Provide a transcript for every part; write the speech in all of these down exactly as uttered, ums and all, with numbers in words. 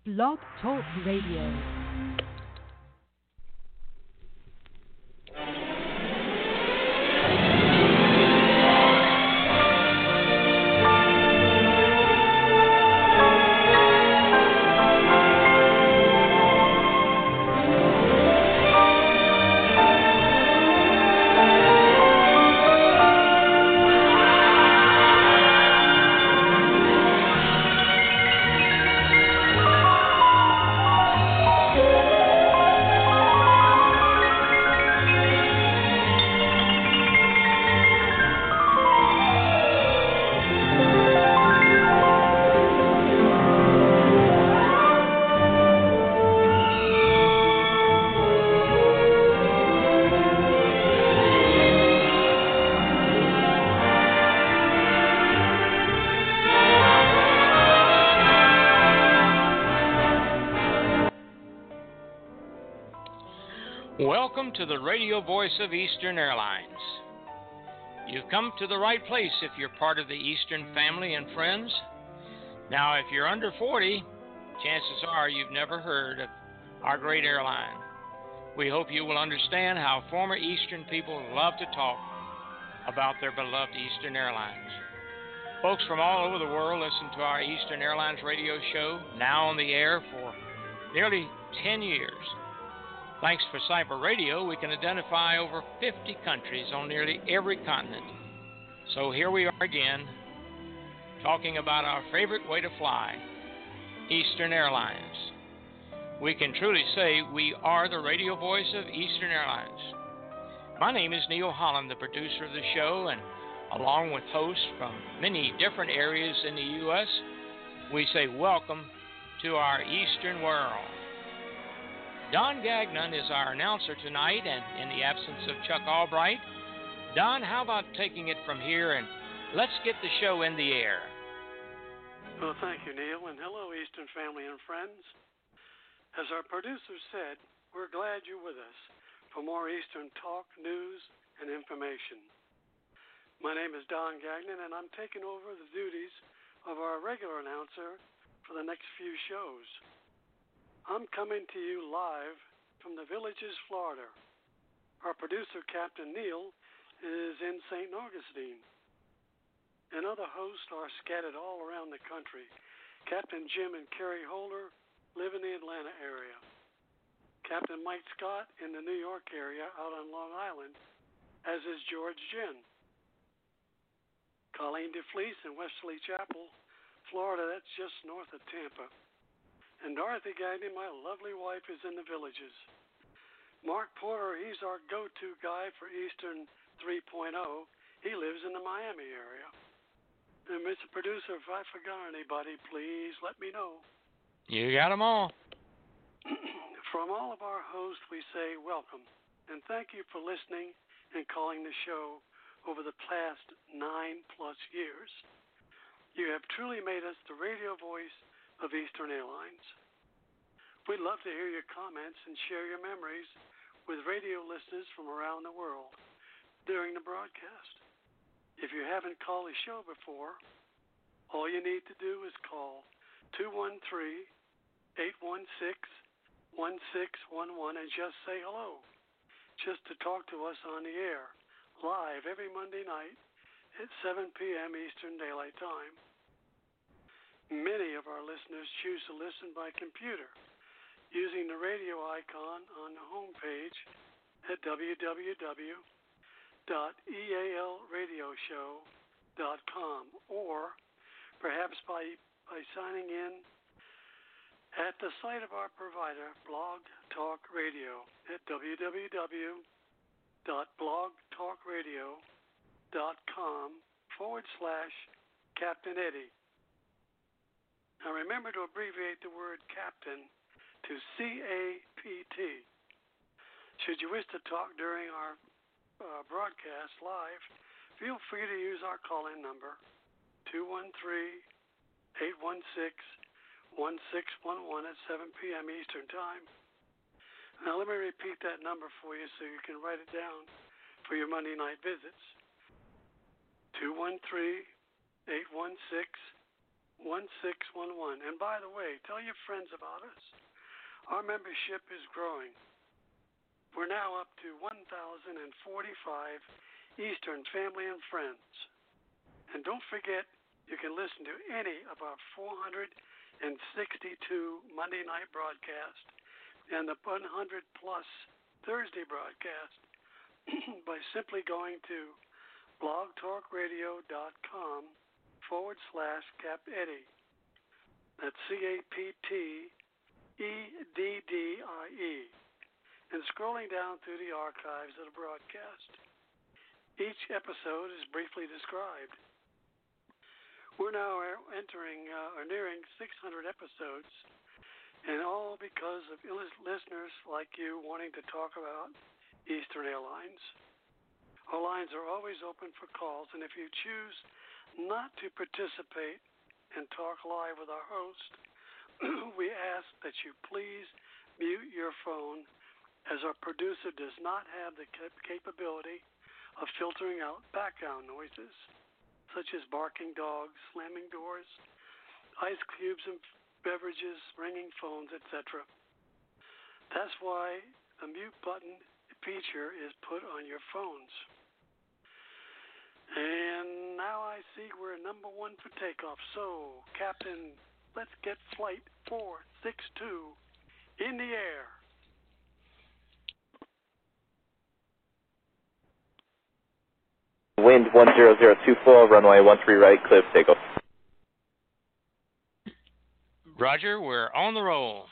Blog Talk Radio. Welcome to the radio voice of Eastern Airlines. You've come to the right place if you're part of the Eastern family and friends. Now, if you're under forty, chances are you've never heard of our great airline. We hope you will understand how former Eastern people love to talk about their beloved Eastern Airlines. Folks from all over the world listen to our Eastern Airlines radio show, now on the air for nearly ten years. Thanks for Cyber Radio, we can identify over fifty countries on nearly every continent. So here we are again, talking about our favorite way to fly, Eastern Airlines. We can truly say we are the radio voice of Eastern Airlines. My name is Neil Holland, the producer of the show, and along with hosts from many different areas in the U S, we say welcome to our Eastern world. Don Gagnon is our announcer tonight, and in the absence of Chuck Albright, Don, how about taking it from here and let's get the show in the air? Well, thank you, Neil, and hello, Eastern family and friends. As our producer said, we're glad you're with us for more Eastern talk, news, and information. My name is Don Gagnon, and I'm taking over the duties of our regular announcer for the next few shows. I'm coming to you live from the Villages, Florida. Our producer, Captain Neil, is in Saint Augustine. And other hosts are scattered all around the country. Captain Jim and Kerry Holder live in the Atlanta area. Captain Mike Scott in the New York area out on Long Island, as is George Ginn. Colleen DeFleece in Westerly Chapel, Florida, that's just north of Tampa. And Dorothy Gagnon, my lovely wife, is in the Villages. Mark Porter, he's our go-to guy for Eastern three point oh. He lives in the Miami area. And Mister Producer, if I forgot anybody, please let me know. You got them all. From all of our hosts, we say welcome. And thank you for listening and calling the show over the past nine-plus years. You have truly made us the radio voice of Eastern Airlines. We'd love to hear your comments and share your memories with radio listeners from around the world during the broadcast. If you haven't called the show before, all you need to do is call two one three, eight one six, one six one one and just say hello, just to talk to us on the air, live every Monday night at seven p.m. Eastern Daylight Time. Many of our listeners choose to listen by computer using the radio icon on the homepage at w w w dot e a l radio show dot com or perhaps by, by signing in at the site of our provider, Blog Talk Radio, at w w w dot blog talk radio dot com forward slash Captain Eddie. Now remember to abbreviate the word captain to C A P T. Should you wish to talk during our uh, broadcast live, feel free to use our call-in number, two one three, eight one six, one six one one at seven p.m. Eastern Time. Now let me repeat that number for you so you can write it down for your Monday night visits. two one three, eight one six, one six one one. And by the way, tell your friends about us. Our membership is growing. We're now up to one thousand forty-five Eastern family and friends. And don't forget, you can listen to any of our four hundred sixty-two Monday night broadcasts and the one hundred plus Thursday broadcast by simply going to blogtalkradio.com forward slash Cap Eddie. That's C A P T E D D I E. And scrolling down through the archives of the broadcast. Each episode is briefly described. We're now entering uh, or nearing six hundred episodes, and all because of listeners like you wanting to talk about Eastern Airlines. Our lines are always open for calls, and if you choose not to participate and talk live with our host, we ask that you please mute your phone, as our producer does not have the cap- capability of filtering out background noises, such as barking dogs, slamming doors, ice cubes and beverages, ringing phones, et cetera. That's why the mute button feature is put on your phones. And now I see we're number one for takeoff. So, Captain, let's get flight four six two in the air. Wind one zero zero two four, runway one three right, clear for takeoff. Roger, we're on the roll.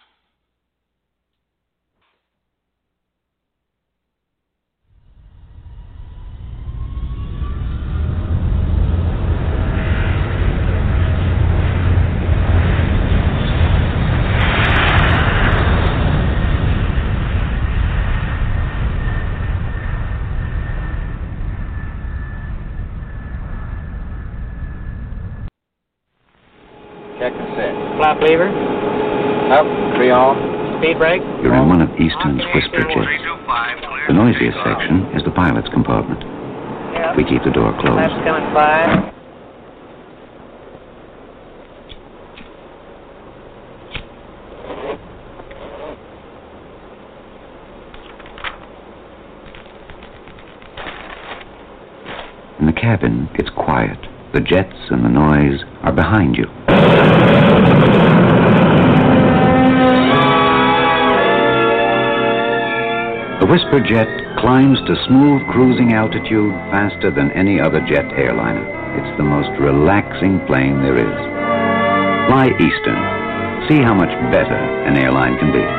Check and set. Flap lever. Up. Three off. Speed brake. You're in one of Eastern's whisper jets. The noisiest section is the pilot's compartment. Yep. We keep the door closed. Flaps coming five. In the cabin, it's quiet. The jets and the noise are behind you. The Whisper jet climbs to smooth cruising altitude faster than any other jet airliner. It's the most relaxing plane there is. Fly Eastern. See how much better an airline can be.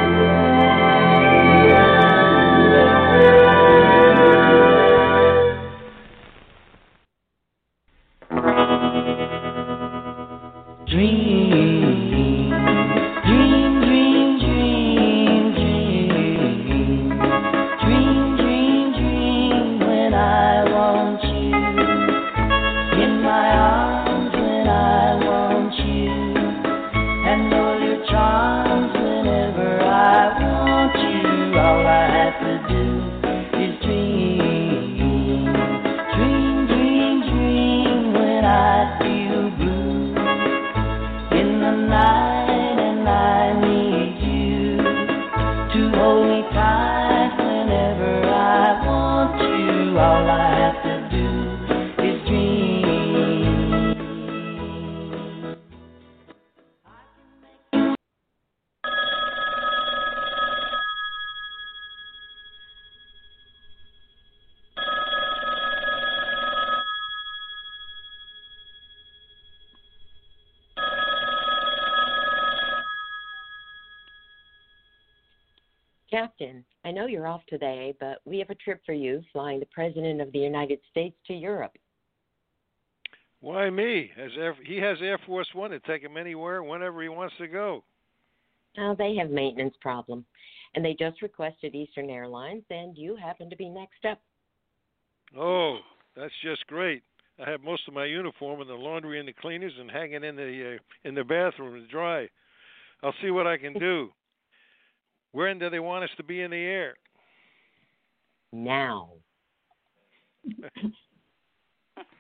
Captain, I know you're off today, but we have a trip for you, flying the President of the United States to Europe. Why me? As Air, he has Air Force One to take him anywhere, whenever he wants to go. Oh, they have maintenance problem, and they just requested Eastern Airlines, and you happen to be next up. Oh, that's just great. I have most of my uniform in the laundry and the cleaners and hanging in the uh, in the bathroom to dry. I'll see what I can do. When do they want us to be in the air? Now.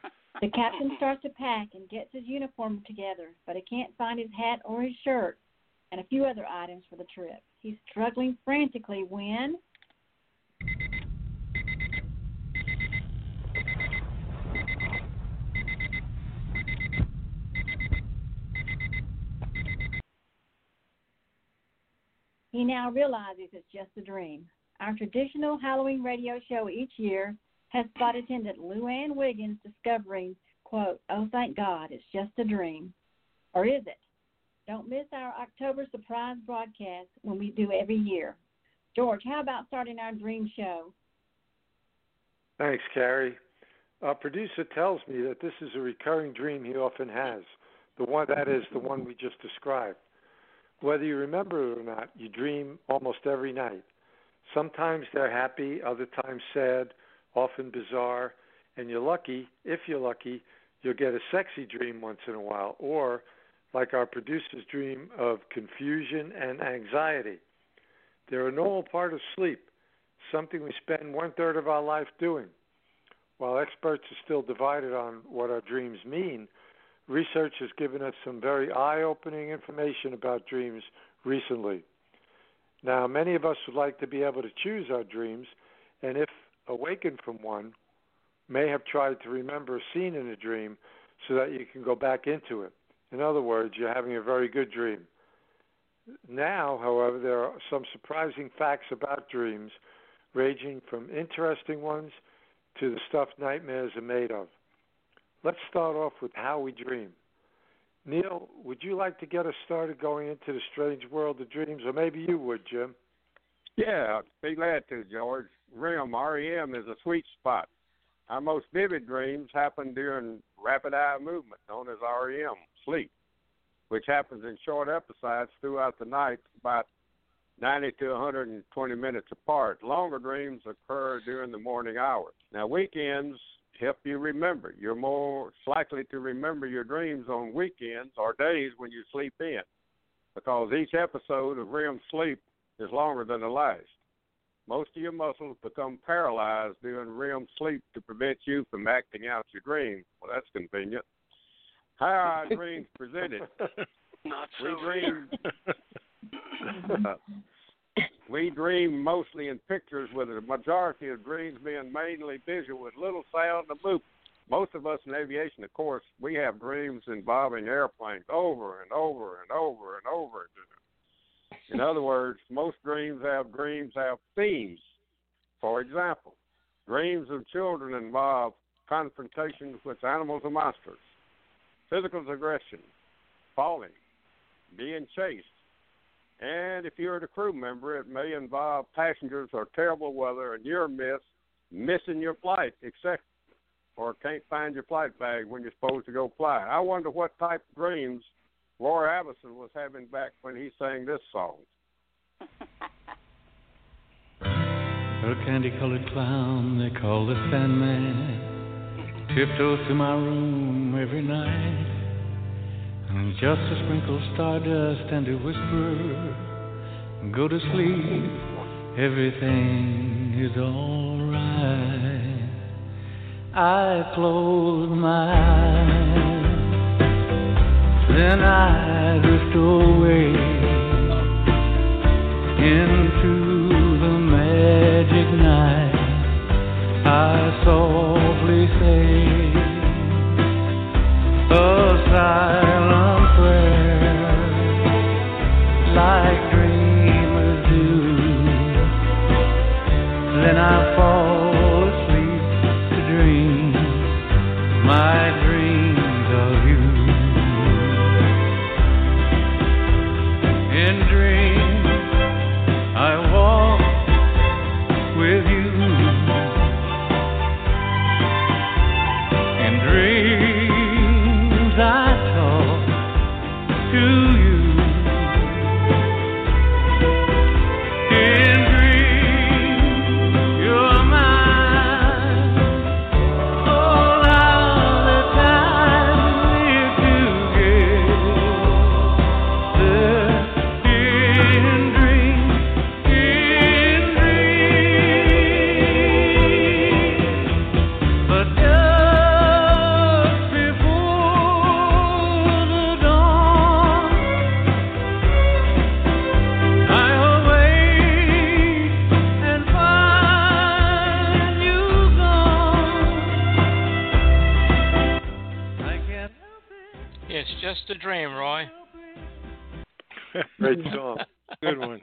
The captain starts to pack and gets his uniform together, but he can't find his hat or his shirt and a few other items for the trip. He's struggling frantically when... he now realizes it's just a dream. Our traditional Halloween radio show each year has flight attendant Lou Ann Wiggins discovering, quote, "Oh, thank God, it's just a dream." Or is it? Don't miss our October surprise broadcast when we do every year. George, how about starting our dream show? Thanks, Carrie. Our producer tells me that this is a recurring dream he often has, the one that is the one we just described. Whether you remember it or not, you dream almost every night. Sometimes they're happy, other times sad, often bizarre, and you're lucky, if you're lucky, you'll get a sexy dream once in a while, or, like our producer's dream, of confusion and anxiety. They're a normal part of sleep, something we spend one-third of our life doing. While experts are still divided on what our dreams mean, research has given us some very eye-opening information about dreams recently. Now, many of us would like to be able to choose our dreams, and if awakened from one, may have tried to remember a scene in a dream so that you can go back into it. In other words, you're having a very good dream. Now, however, there are some surprising facts about dreams, ranging from interesting ones to the stuff nightmares are made of. Let's start off with how we dream. Neil, would you like to get us started going into the strange world of dreams, or maybe you would, Jim? Yeah, I'd be glad to, George. R E M, R E M is a sweet spot. Our most vivid dreams happen during rapid eye movement, known as R E M, sleep, which happens in short episodes throughout the night, about ninety to one hundred twenty minutes apart. Longer dreams occur during the morning hours. Now, weekends help you remember. You're more likely to remember your dreams on weekends or days when you sleep in, because each episode of R E M sleep is longer than the last. Most of your muscles become paralyzed during R E M sleep to prevent you from acting out your dream. Well, that's convenient. How are our dreams presented? Not so we dream. uh, we dream mostly in pictures, with the majority of dreams being mainly visual with little sound and movement. Most of us in aviation, of course, we have dreams involving airplanes over and over and over and over. In other words, most dreams have dreams have themes. For example, dreams of children involve confrontations with animals or monsters, physical aggression, falling, being chased. And if you're the crew member, it may involve passengers or terrible weather and you're miss, missing your flight, et cetera, or can't find your flight bag when you're supposed to go fly. I wonder what type of dreams Roy Orbison was having back when he sang this song. A candy-colored clown they call the Sandman tiptoes to my room every night, and just to sprinkle stardust and to whisper, go to sleep, everything is all right. I close my eyes, then I drift away into the magic night. I softly say a silent prayer, like dreamers do. Then I fall asleep to dream my dreams of you. Great song. Good one.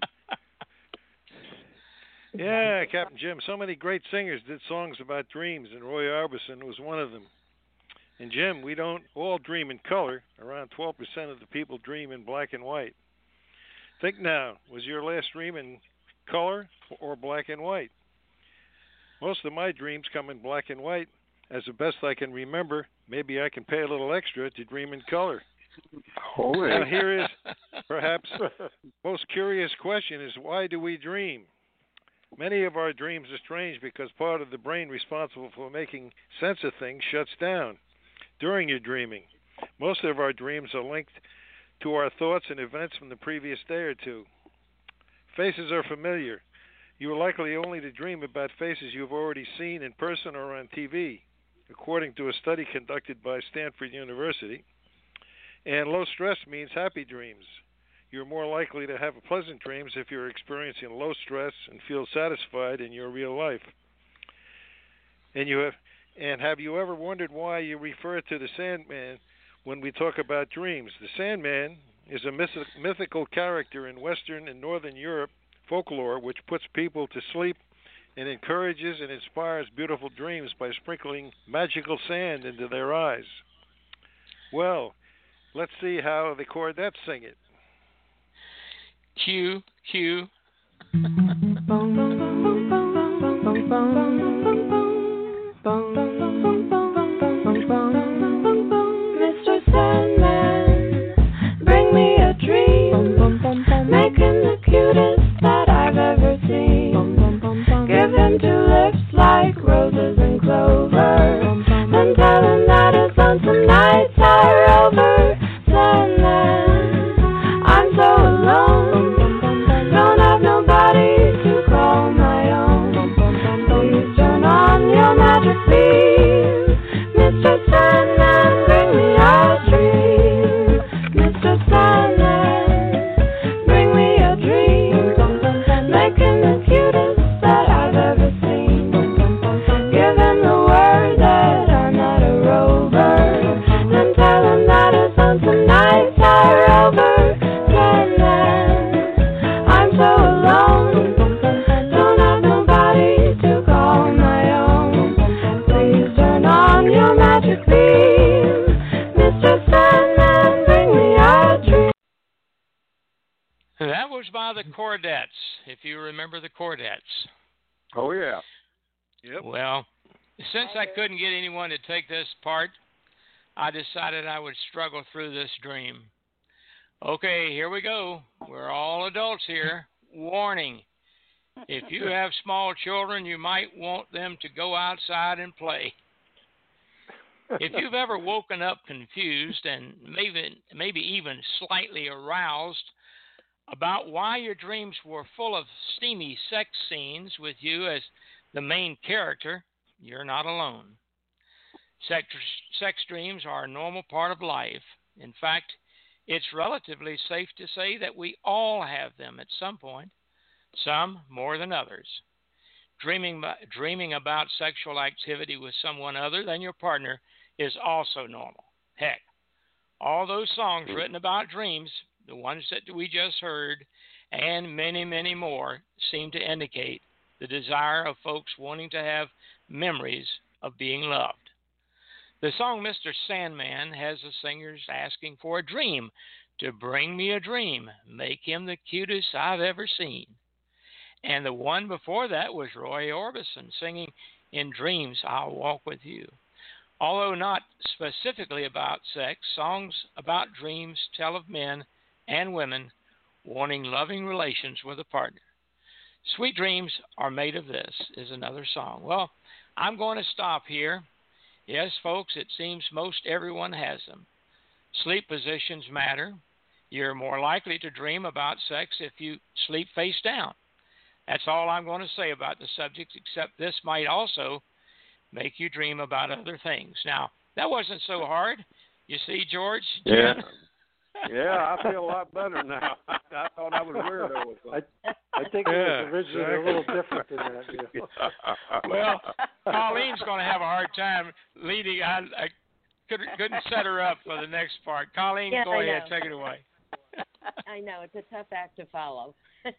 Yeah, Captain Jim. So many great singers did songs about dreams, and Roy Orbison was one of them. And Jim, we don't all dream in color. Around twelve percent of the people dream in black and white. Think now, was your last dream in color or black and white? Most of my dreams come in black and white. As the best I can remember, maybe I can pay a little extra to dream in color. Oh, now here is perhaps most curious question is, why do we dream? Many of our dreams are strange because part of the brain responsible for making sense of things shuts down during your dreaming. Most of our dreams are linked to our thoughts and events from the previous day or two. Faces are familiar. You are likely only to dream about faces you've already seen in person or on T V, according to a study conducted by Stanford University. And low stress means happy dreams. You're more likely to have pleasant dreams if you're experiencing low stress and feel satisfied in your real life. And you have, and have you ever wondered why you refer to the Sandman when we talk about dreams? The Sandman is a myth- mythical character in Western and Northern Europe folklore which puts people to sleep and encourages and inspires beautiful dreams by sprinkling magical sand into their eyes. Well, let's see how the Chordettes sing it. Q, Q. Mister Sandman, bring me a dream, make him the cutest that I've ever seen. Give him two lips like roses and clover, then tell him that his lonesome nights are over. Sandman, I'm so alone, don't have nobody to call my own. Please turn on your magic beam, Mister Sandman, bring me a dream. Mister Sandman, bring me a dream, make him the cutest that I've ever seen. Give him the word that I'm not a rover, then tell him that his lonesome nights are over. Sandman, I'm so alone, don't have nobody to call my own. Please turn on your magic beam, Mister Sandman, bring me a dream. That was by the Chordettes, if you remember the Chordettes. Oh, yeah. Yep. Well, since I couldn't get anyone to take this part, I decided I would struggle through this dream. Okay, here we go. We're all adults here. Warning. If you have small children, you might want them to go outside and play. If you've ever woken up confused and maybe, maybe even slightly aroused about why your dreams were full of steamy sex scenes with you as the main character, you're not alone. Sex, sex dreams are a normal part of life. In fact, it's relatively safe to say that we all have them at some point, some more than others. Dreaming, dreaming about sexual activity with someone other than your partner is also normal. Heck, all those songs written about dreams, the ones that we just heard, and many, many more, seem to indicate the desire of folks wanting to have memories of being loved. The song Mister Sandman has the singers asking for a dream, to bring me a dream, make him the cutest I've ever seen. And the one before that was Roy Orbison singing, In Dreams I'll Walk With You. Although not specifically about sex, songs about dreams tell of men and women wanting loving relations with a partner. Sweet Dreams Are Made of This is another song. Well, I'm going to stop here. Yes, folks, it seems most everyone has them. Sleep positions matter. You're more likely to dream about sex if you sleep face down. That's all I'm going to say about the subject, except this might also make you dream about other things. Now, that wasn't so hard. You see, George? Yeah. Yeah, I feel a lot better now. I, I thought I was weirdo with I, I think it Yeah, was originally exactly. a little different than that. You know. Well, Colleen's going to have a hard time leading. I, I couldn't, couldn't set her up for the next part. Colleen, Yeah, go I ahead. know. Take it away. I I know. It's a tough act to follow.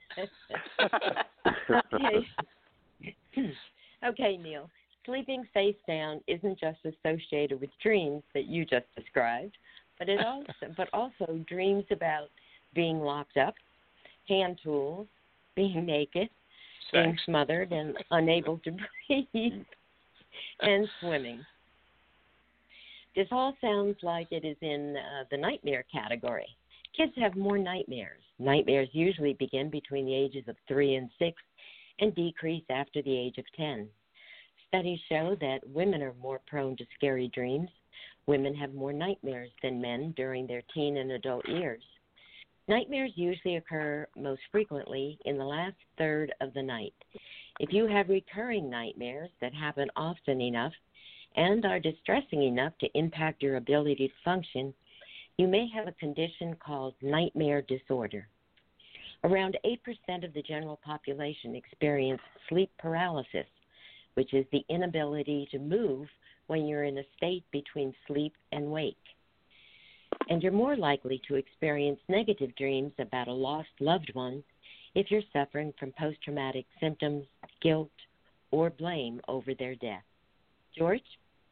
okay. Okay, Neil. Sleeping face down isn't just associated with dreams that you just described, but it also, but also dreams about being locked up, hand tools, being naked, Sex. being smothered and unable to breathe, and swimming. This all sounds like it is in uh, the nightmare category. Kids have more nightmares. Nightmares usually begin between the ages of three and six and decrease after the age of ten. Studies show that women are more prone to scary dreams. Women have more nightmares than men during their teen and adult years. Nightmares usually occur most frequently in the last third of the night. If you have recurring nightmares that happen often enough and are distressing enough to impact your ability to function, you may have a condition called nightmare disorder. Around eight percent of the general population experience sleep paralysis, which is the inability to move when you're in a state between sleep and wake. And you're more likely to experience negative dreams about a lost loved one if you're suffering from post-traumatic symptoms, guilt, or blame over their death. George?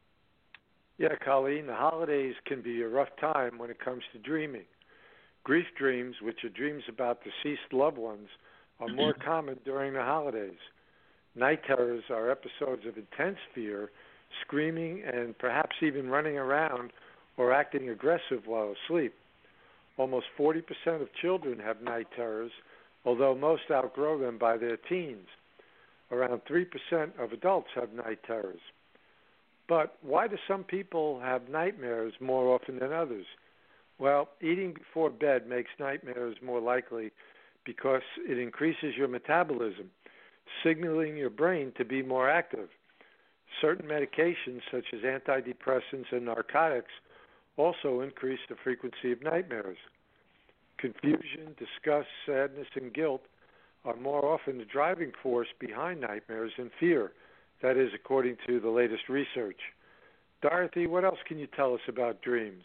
Yeah, Colleen, the holidays can be a rough time when it comes to dreaming. Grief dreams, which are dreams about deceased loved ones, are more common during the holidays. Night terrors are episodes of intense fear, screaming, and perhaps even running around or acting aggressive while asleep. Almost forty percent of children have night terrors, although most outgrow them by their teens. Around three percent of adults have night terrors. But why do some people have nightmares more often than others? Well, eating before bed makes nightmares more likely because it increases your metabolism, signaling your brain to be more active. Certain medications, such as antidepressants and narcotics, also increase the frequency of nightmares. Confusion, disgust, sadness, and guilt are more often the driving force behind nightmares than fear. That is, according to the latest research. Dorothy, what else can you tell us about dreams?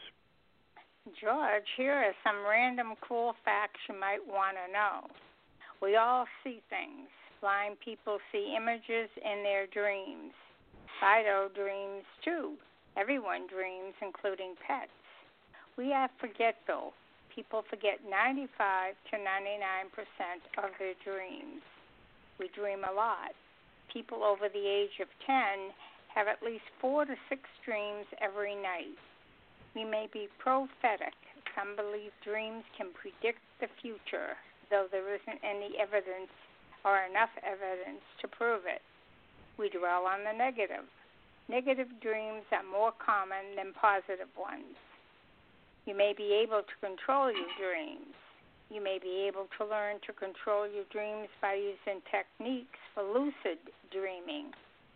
George, here are some random cool facts you might want to know. We all see things. Blind people see images in their dreams. Fido dreams too. Everyone dreams, including pets. We are forgetful. People forget ninety-five to ninety-nine percent of their dreams. We dream a lot. People over the age of ten have at least four to six dreams every night. We may be prophetic. Some believe dreams can predict the future, though there isn't any evidence or enough evidence to prove it. We dwell on the negative. Negative dreams are more common than positive ones. You may be able to control your dreams. You may be able to learn to control your dreams by using techniques for lucid dreaming.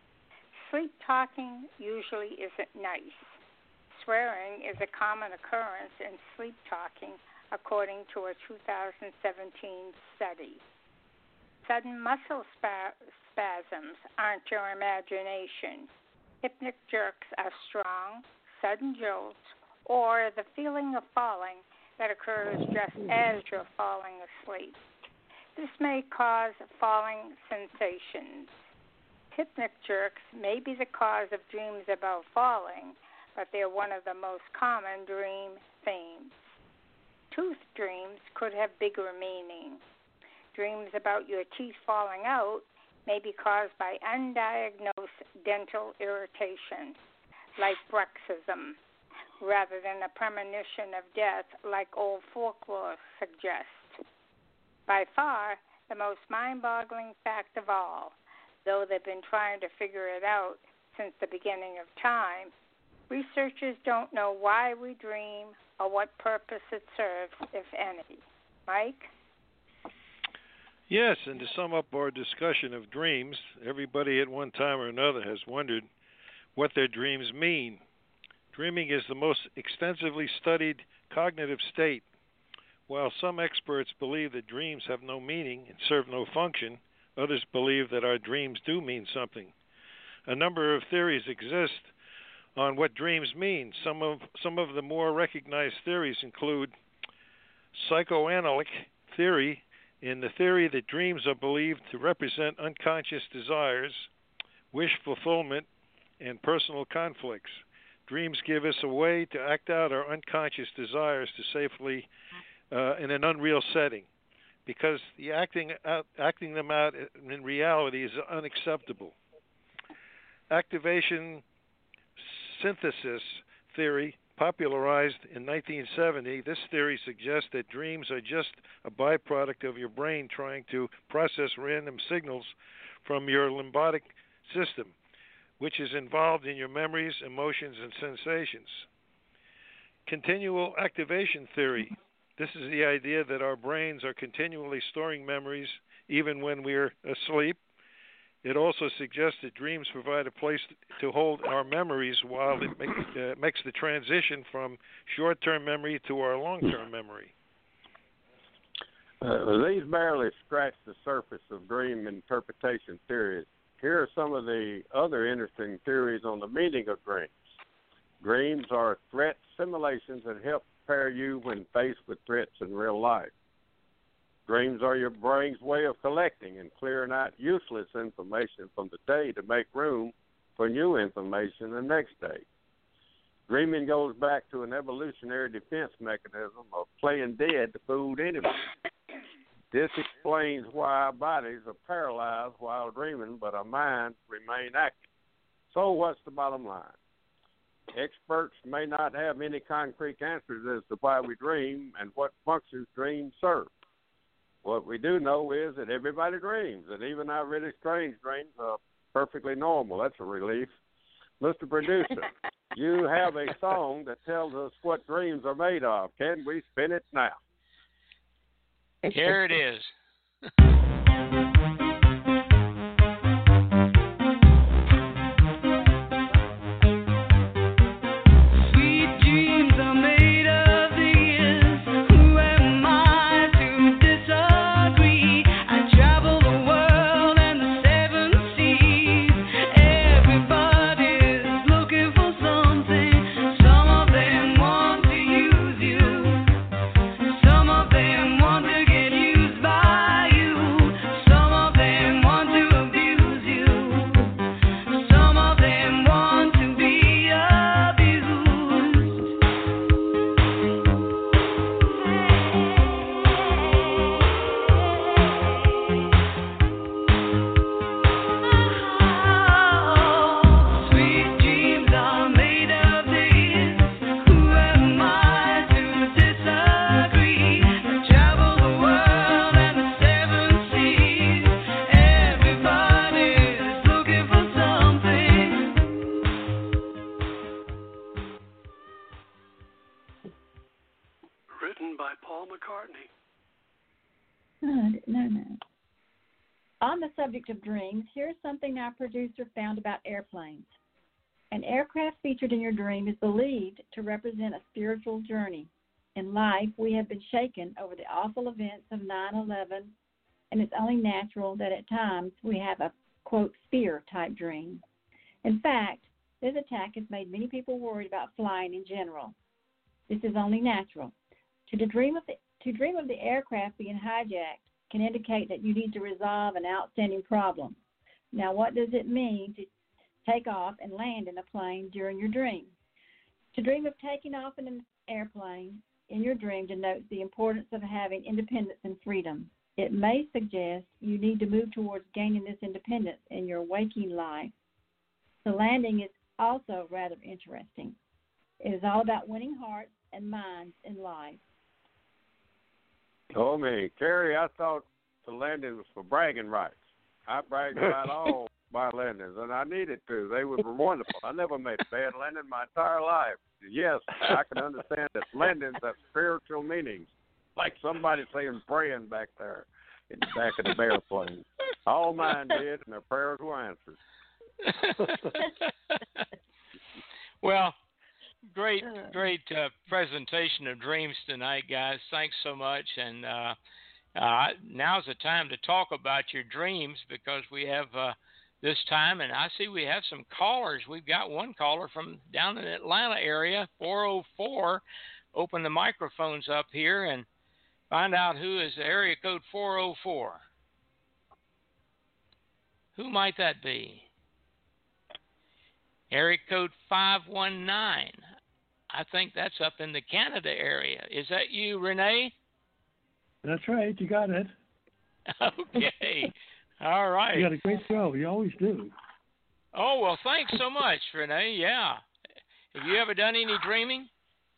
Sleep talking usually isn't nice. Swearing is a common occurrence in sleep talking, according to a two thousand seventeen study. Sudden muscle spa- spasms aren't your imagination. Hypnic jerks are strong, sudden jolts, or the feeling of falling that occurs just as you're falling asleep. This may cause falling sensations. Hypnic jerks may be the cause of dreams about falling, but they're one of the most common dream themes. Tooth dreams could have bigger meaning. Dreams about your teeth falling out may be caused by undiagnosed dental irritation, like bruxism, rather than a premonition of death like old folklore suggests. By far, the most mind-boggling fact of all, though they've been trying to figure it out since the beginning of time, researchers don't know why we dream or what purpose it serves, if any. Mike? Yes, and to sum up our discussion of dreams, everybody at one time or another has wondered what their dreams mean. Dreaming is the most extensively studied cognitive state. While some experts believe that dreams have no meaning and serve no function, others believe that our dreams do mean something. A number of theories exist on what dreams mean. Some of some of the more recognized theories include psychoanalytic theory, in the theory that dreams are believed to represent unconscious desires, wish fulfillment, and personal conflicts. Dreams give us a way to act out our unconscious desires to safely uh, in an unreal setting, because the acting out, acting them out in reality is unacceptable. Activation synthesis theory, popularized in nineteen seventy, this theory suggests that dreams are just a byproduct of your brain trying to process random signals from your limbic system, which is involved in your memories, emotions, and sensations. Continual activation theory. This is the idea that our brains are continually storing memories even when we're asleep. It also suggests that dreams provide a place to hold our memories while it make, uh, makes the transition from short-term memory to our long-term memory. Uh, these barely scratch the surface of dream interpretation theories. Here are some of the other interesting theories on the meaning of dreams. Dreams are threat simulations that help prepare you when faced with threats in real life. Dreams are your brain's way of collecting and clearing out useless information from the day to make room for new information the next day. Dreaming goes back to an evolutionary defense mechanism of playing dead to fool enemies. This explains why our bodies are paralyzed while dreaming, but our minds remain active. So what's the bottom line? Experts may not have any concrete answers as to why we dream and what functions dreams serve. What we do know is that everybody dreams, and even our really strange dreams are perfectly normal. That's a relief. Mister Producer, you have a song that tells us what dreams are made of. Can we spin it now? Here it is. On the subject of dreams, here's something our producer found about airplanes. An aircraft featured in your dream is believed to represent a spiritual journey. In life, we have been shaken over the awful events of nine eleven, and it's only natural that at times we have a, quote, spear-type dream. In fact, this attack has made many people worried about flying in general. This is only natural. To dream of the, to dream of the aircraft being hijacked can indicate that you need to resolve an outstanding problem. Now, what does it mean to take off and land in a plane during your dream? To dream of taking off in an airplane in your dream denotes the importance of having independence and freedom. It may suggest you need to move towards gaining this independence in your waking life. The landing is also rather interesting. It is all about winning hearts and minds in life. Oh, me. Terry, I thought the landing was for bragging rights. I bragged about all my landings, and I needed to. They were wonderful. I never made a bad landing my entire life. Yes, I can understand that landings have spiritual meanings, like somebody saying praying back there in the back of the airplane. All mine did, and their prayers were answered. Well, great, great uh, presentation of dreams tonight, guys. Thanks so much. And uh, uh, now's the time to talk about your dreams, because we have uh, this time, and I see we have some callers. We've got one caller from down in the Atlanta area, four oh four. Open the microphones up here, and Find out who is area code four oh four. Who might that be? Area code five one nine. I think that's up in the Canada area. Is that you, Renee? That's right. You got it. Okay. All right. You got a great show. You always do. Oh, well, thanks so much, Renee. Yeah. Have you ever done any dreaming?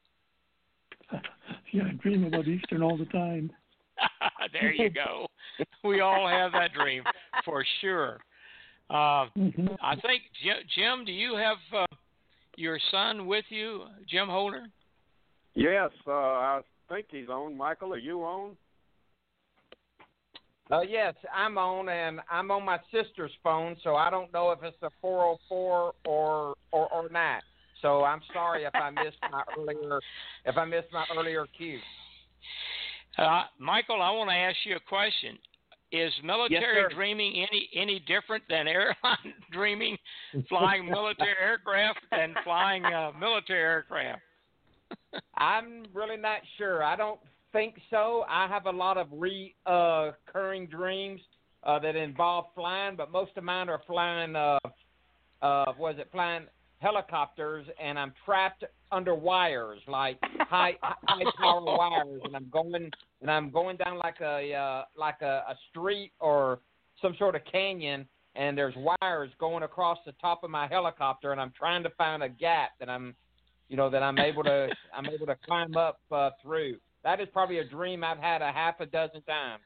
Yeah, I dream about Eastern all the time. There you go. We all have that dream for sure. Uh, mm-hmm. I think, Jim, Jim, do you have uh, your son with you, Jim Holder? Yes, uh, I think he's on. Michael, are you on? Uh, yes, I'm on, and I'm on my sister's phone, so I don't know if it's a four oh four or or, or not. So I'm sorry if I missed my earlier if I missed my earlier cue. Uh, Michael, I want to ask you a question. Is military yes, dreaming any any different than airline dreaming, flying military aircraft and flying uh, military aircraft? I'm really not sure. I don't think so. I have a lot of recurring dreams uh, that involve flying, but most of mine are flying. Uh, uh, was it flying helicopters? And I'm trapped under wires, like high high power wires, and I'm going and I'm going down like a uh, like a, a street or some sort of canyon, and there's wires going across the top of my helicopter, and I'm trying to find a gap that I'm, you know, that I'm able to I'm able to climb up uh, through. That is probably a dream I've had a half a dozen times.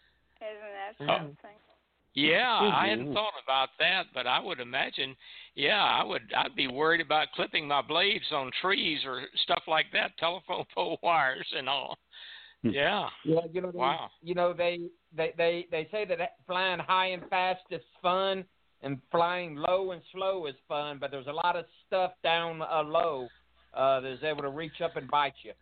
Isn't that something? Yeah, I hadn't thought about that, but I would imagine, yeah, I would. I'd be worried about clipping my blades on trees or stuff like that, telephone pole wires and all. Yeah. Yeah, you know, they, wow. You know, they, they they they say that flying high and fast is fun, and flying low and slow is fun, but there's a lot of stuff down uh, low uh, that's able to reach up and bite you.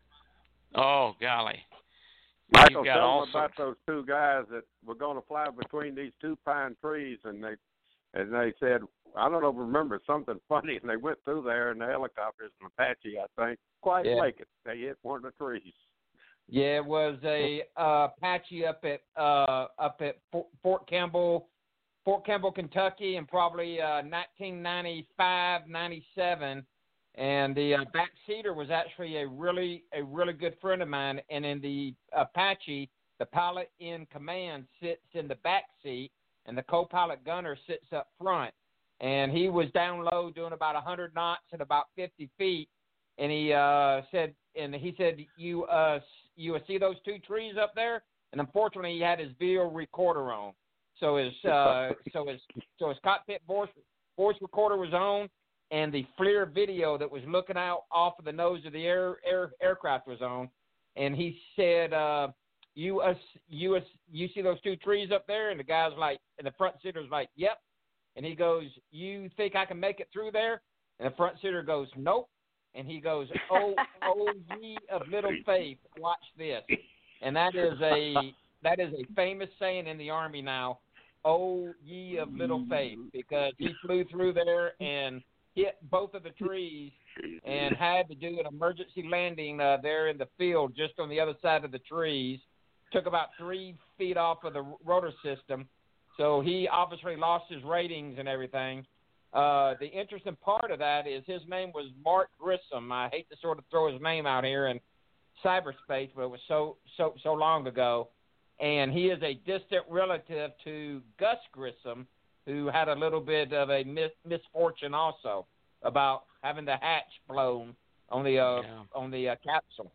Oh, golly. Michael, got tell all them about those two guys that were going to fly between these two pine trees, and they and they said, I don't know, remember something funny, and they went through there in the helicopters, an Apache, I think, quite Yeah. make it. They hit one of the trees. Yeah, it was a uh, Apache up at uh, up at Fort, Fort Campbell, Fort Campbell, Kentucky, in probably uh, nineteen ninety-five, ninety-seven. And the uh, backseater was actually a really a really good friend of mine. And in the Apache, the pilot in command sits in the back seat, and the co-pilot gunner sits up front. And he was down low doing about one hundred knots at about fifty feet. And he uh, said, and he said, you uh, you see those two trees up there? And unfortunately, he had his video recorder on, so his uh, so his so his cockpit voice voice recorder was on. And the FLIR video that was looking out off of the nose of the air, air aircraft was on, and he said, uh, "You us, you us, you see those two trees up there?" And the guy's like, and the front seater's like, "Yep." And he goes, "You think I can make it through there?" And the front seater goes, "Nope." And he goes, "Oh, oh ye of little faith, watch this." And that is a that is a famous saying in the Army now. "Oh ye of little faith," because he flew through there and hit both of the trees and had to do an emergency landing uh, there in the field just on the other side of the trees. Took about three feet off of the rotor system. So he obviously lost his ratings and everything. Uh, the interesting part of that is his name was Mark Grissom. I hate to sort of throw his name out here in cyberspace, but it was so so so long ago. And he is a distant relative to Gus Grissom, who had a little bit of a mis- misfortune also about having the hatch blown on the uh, yeah. on the uh, capsule.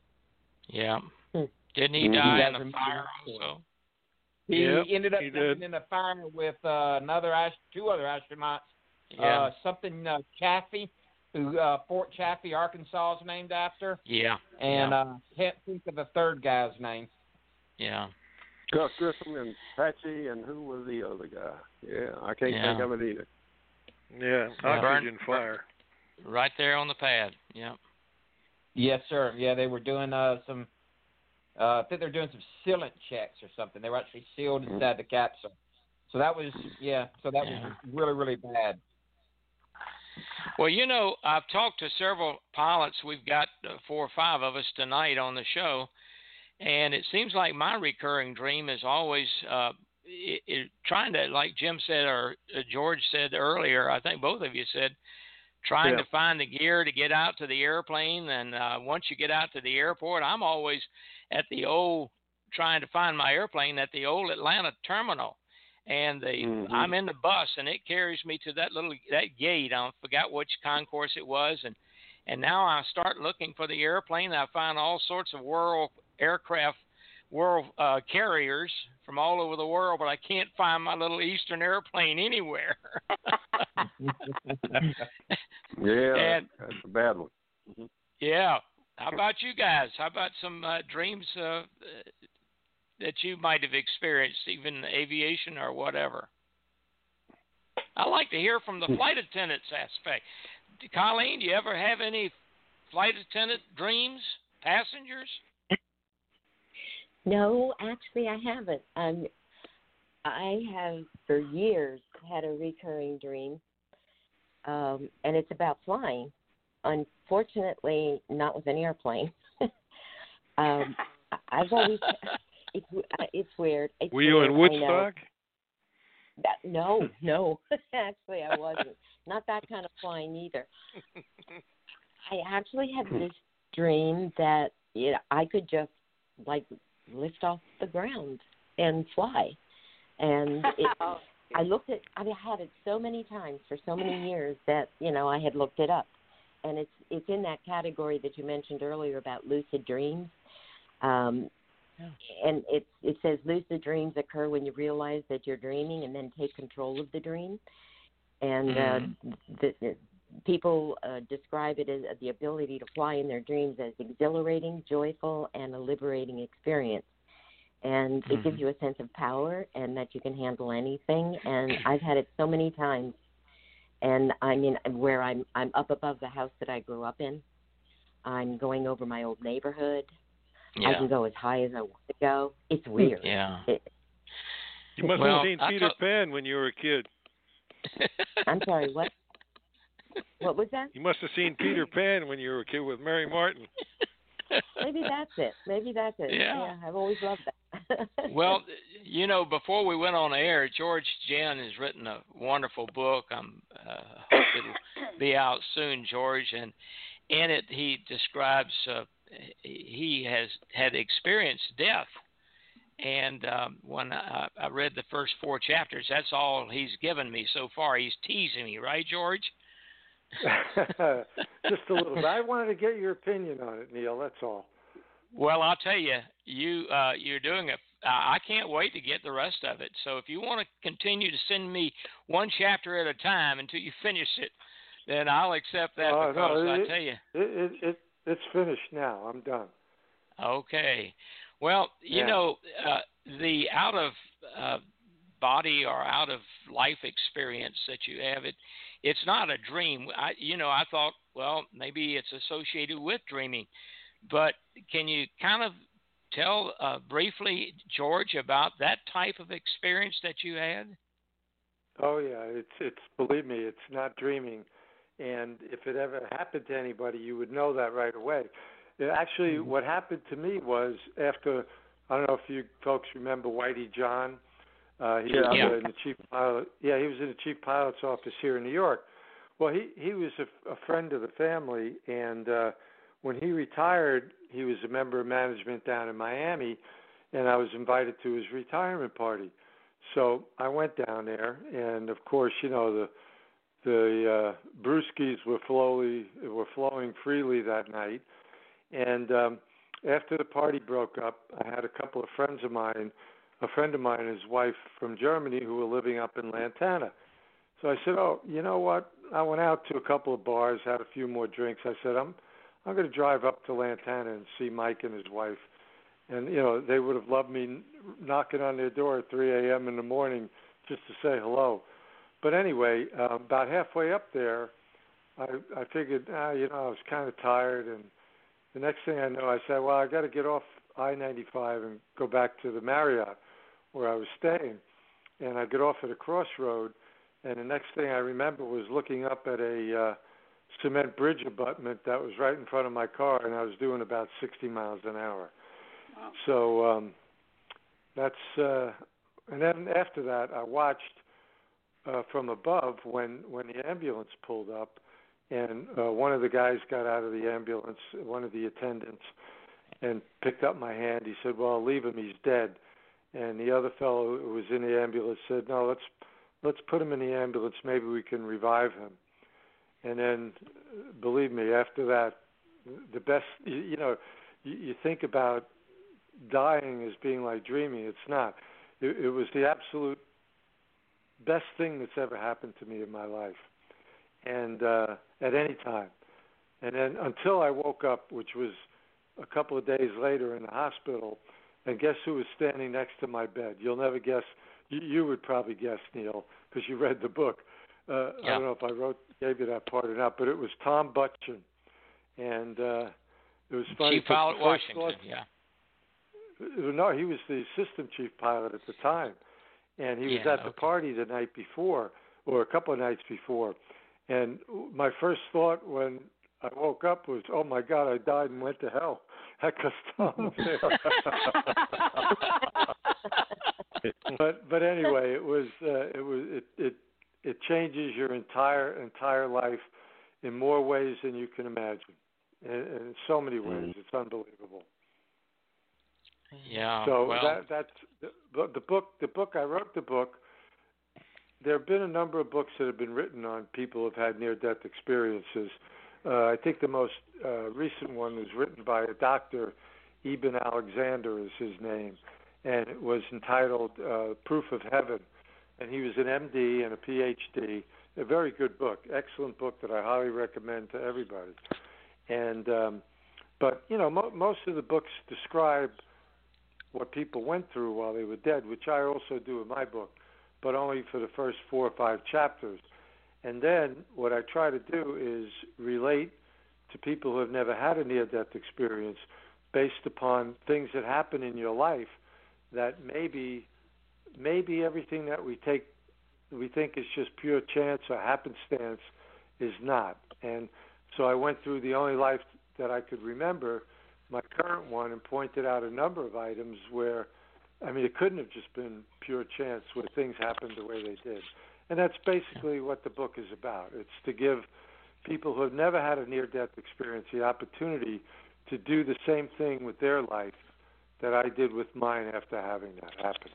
Yeah. Didn't he die in a fire also? He yep, ended up he dying did. in a fire with uh, another ast- two other astronauts. Yeah. Uh, something uh, Chaffee, who uh, Fort Chaffee, Arkansas, is named after. Yeah. And yeah. uh, can't think of the third guy's name. Yeah. Gus Grissom and Apache, and who was the other guy? Yeah, I can't Yeah. think of it either. Yeah, oxygen Burn, fire. Right there on the pad. Yeah. Yes, sir. Yeah, they were doing uh, some. Uh, I think they were doing some sealant checks or something. They were actually sealed inside the capsule. So that was yeah. So that Yeah. was really really bad. Well, you know, I've talked to several pilots. We've got uh, four or five of us tonight on the show, And it seems like my recurring dream is always uh, it, it, trying to, like Jim said or uh, George said earlier, I think both of you said, trying Yeah. to find the gear to get out to the airplane. And uh, once you get out to the airport, I'm always at the old, trying to find my airplane at the old Atlanta terminal. And the Mhm. I'm in the bus, and it carries me to that little that gate. I forgot which concourse it was, and and now I start looking for the airplane. I find all sorts of world aircraft, world uh, carriers from all over the world, but I can't find my little Eastern airplane anywhere. Yeah, And- that's a bad one. Mm-hmm. Yeah. How about you guys? How about some uh, dreams uh, that you might have experienced, even aviation or whatever? I like to hear from the flight attendants aspect. Colleen, do you ever have any flight attendant dreams, passengers? No, actually, I haven't. Um, I have for years had a recurring dream, um, and it's about flying. Unfortunately, not with an airplane. um, I- I've always it's it's weird. It's Were you in weird, I know. Woodstock? That, no, no. Actually, I wasn't. Not that kind of flying either. I actually had this dream that you know, I could just like lift off the ground and fly. And it, I looked at. I mean, I had it so many times for so many years that you know I had looked it up, and it's it's in that category that you mentioned earlier about lucid dreams. Um, And it it says lucid dreams occur when you realize that you're dreaming and then take control of the dream. And uh, the, the people uh, describe it as the ability to fly in their dreams as exhilarating, joyful, and a liberating experience. And it gives you a sense of power and that you can handle anything. And I've had it so many times. And I mean, where I'm I'm up above the house that I grew up in. I'm going over my old neighborhood. Yeah. I can go as high as I want to go. It's weird. Yeah. It, You must Well, have seen I Peter thought- Pan when you were a kid. I'm sorry, what? What was that? You must have seen Peter Pan when you were a kid with Mary Martin. Maybe that's it. Maybe that's it. Yeah. I've always loved that. Well, you know, before we went on air, George Jen has written a wonderful book. I'm uh, hope it'll be out soon, George. And in it, he describes uh, he has had experienced death. And um, when I, I read the first four chapters, that's all he's given me so far. He's teasing me, right, George? Just a little bit. I wanted to get your opinion on it, Neil. That's all. Well, I'll tell you, you uh, you're doing it. I can't wait to get the rest of it. So if you want to continue to send me one chapter at a time until you finish it, then I'll accept that Uh, because no, I it, tell you. it, it, it it's finished now. I'm done. Okay. Well, you Yeah. know, uh, the out of uh, body or out of life experience that you have, it it's not a dream. I, you know, I thought, well, maybe it's associated with dreaming. But can you kind of tell uh, briefly, George, about that type of experience that you had? Oh yeah, it's it's believe me, it's not dreaming. And if it ever happened to anybody, you would know that right away. It actually, Mm-hmm. what happened to me was after, I don't know if you folks remember Whitey John. Uh, he Yeah. was Yeah. uh, in the chief pilot. Yeah, he was in the chief pilot's office here in New York. Well, he he was a, a friend of the family, and uh, when he retired, he was a member of management down in Miami, and I was invited to his retirement party. So I went down there, and of course, you know the the uh, brewskis were flowly were flowing freely that night. And um, after the party broke up, I had a couple of friends of mine, a friend of mine and his wife from Germany who were living up in Lantana. So I said, oh, you know what? I went out to a couple of bars, had a few more drinks. I said, I'm I'm going to drive up to Lantana and see Mike and his wife. And, you know, they would have loved me knocking on their door at three a.m. in the morning just to say hello. But anyway, uh, about halfway up there, I, I figured, ah, you know, I was kind of tired. And the next thing I know, I said, well, I got to get off I ninety-five and go back to the Marriott where I was staying. And I get off at a crossroad. And the next thing I remember was looking up at a uh, cement bridge abutment that was right in front of my car, and I was doing about sixty miles an hour. So um, that's, uh, and then after that, I watched uh, from above when, when the ambulance pulled up, and uh, one of the guys got out of the ambulance, one of the attendants, and picked up my hand. He said, "Well, I'll leave him. He's dead." And the other fellow who was in the ambulance said, "No, let's let's put him in the ambulance. Maybe we can revive him." And then, believe me, after that, the best, you, you know, you, you think about dying as being like dreaming. It's not. It, it was the absolute best thing that's ever happened to me in my life, and uh, at any time. And then until I woke up, which was a couple of days later in the hospital, and guess who was standing next to my bed? You'll never guess. You, you would probably guess, Neil, because you read the book. Uh, yeah. I don't know if I wrote gave you that part or not, but it was Tom Butchin, and uh, it was funny. Chief pilot at Washington. Thought, yeah. No, he was the assistant chief pilot at the time, and he was yeah, at the okay. party the night before, or a couple of nights before. And my first thought when I woke up was, "Oh my God, I died and went to hell." Because Tom was there. but but anyway, it was uh, it was it, it it changes your entire entire life in more ways than you can imagine, in, in so many ways. Mm. It's unbelievable. Yeah. So well. that that's the, the book. The book I wrote the book. There have been a number of books that have been written on people who've had near-death experiences. Uh, I think the most uh, recent one was written by a doctor, Eben Alexander is his name, and it was entitled uh, Proof of Heaven. And he was an M D and a P H D. A very good book, excellent book that I highly recommend to everybody. And um, but you know, mo- most of the books describe what people went through while they were dead, which I also do in my book, but only for the first four or five chapters. And then what I try to do is relate to people who have never had a near-death experience based upon things that happen in your life that maybe maybe everything that we take we think is just pure chance or happenstance is not. And so I went through the only life that I could remember, my current one, and pointed out a number of items where, I mean, it couldn't have just been pure chance where things happened the way they did. And that's basically what the book is about. It's to give people who have never had a near-death experience the opportunity to do the same thing with their life that I did with mine after having that happen.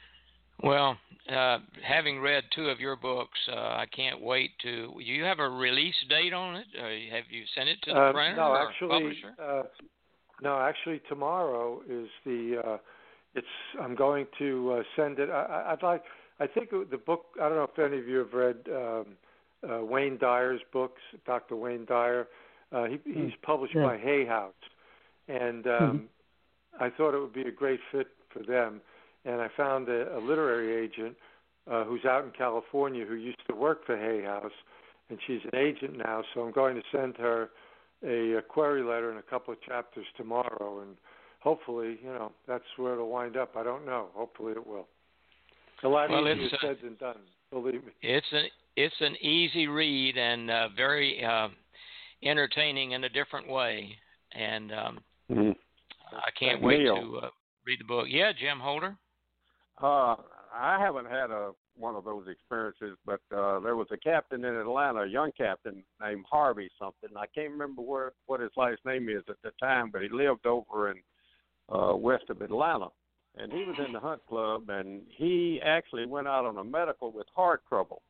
Well, uh, having read two of your books, uh, I can't wait to. Do you have a release date on it? Uh, have you sent it to the uh, printer no, or actually, publisher? Uh, no, actually, tomorrow is the. Uh, it's. I'm going to uh, send it. I, I'd like. I think the book. I don't know if any of you have read um, uh, Wayne Dyer's books. Doctor Wayne Dyer. Uh, he, he's published yeah. by Hay House, and um, mm-hmm. I thought it would be a great fit for them. And I found a, a literary agent uh, who's out in California who used to work for Hay House, and she's an agent now. So I'm going to send her a, a query letter and a couple of chapters tomorrow, and hopefully, you know, that's where it'll wind up. I don't know. Hopefully, it will. A lot well, easier it's, said than done. Believe me. It's an it's an easy read and uh, very uh, entertaining in a different way, and um, mm-hmm. I can't wait Neil. to uh, read the book. Yeah, Jim Holder. Uh, I haven't had a one of those experiences, but uh, there was a captain in Atlanta, a young captain named Harvey something. I can't remember where what his last name is at the time, but he lived over in uh, west of Atlanta, and he was in the Hunt Club, and he actually went out on a medical with heart trouble,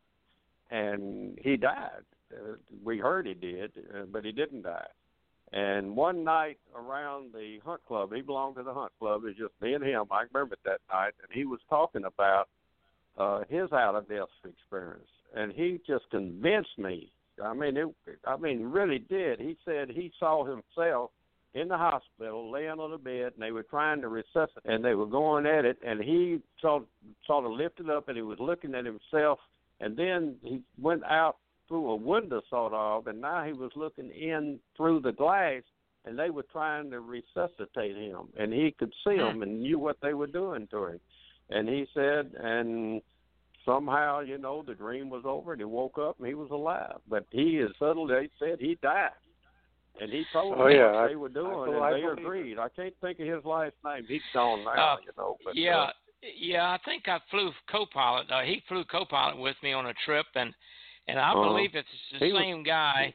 and he died. Uh, we heard he did, uh, but he didn't die. And one night around the Hunt Club, he belonged to the Hunt Club. It was just me and him. I remember it that night, and he was talking about uh, his out-of-death experience, and he just convinced me. I mean, it, I mean, really did. He said he saw himself in the hospital, laying on the bed, and they were trying to resuscitate, and they were going at it, and he sort sort of lifted up, and he was looking at himself, and then he went out through a window sort of, and now he was looking in through the glass, and they were trying to resuscitate him, and he could see them and knew what they were doing to him. And he said, and somehow, you know, the dream was over, and he woke up and he was alive. But he is suddenly, they said he died. And he told oh, them yeah, what I, they were doing, I, and I they believe agreed. I can't think of his last name. He's gone now, Uh, you know. But, yeah, uh, yeah. I think I flew co-pilot. Uh, he flew co-pilot with me on a trip, and and I Uh-huh. believe it's the He was- same guy.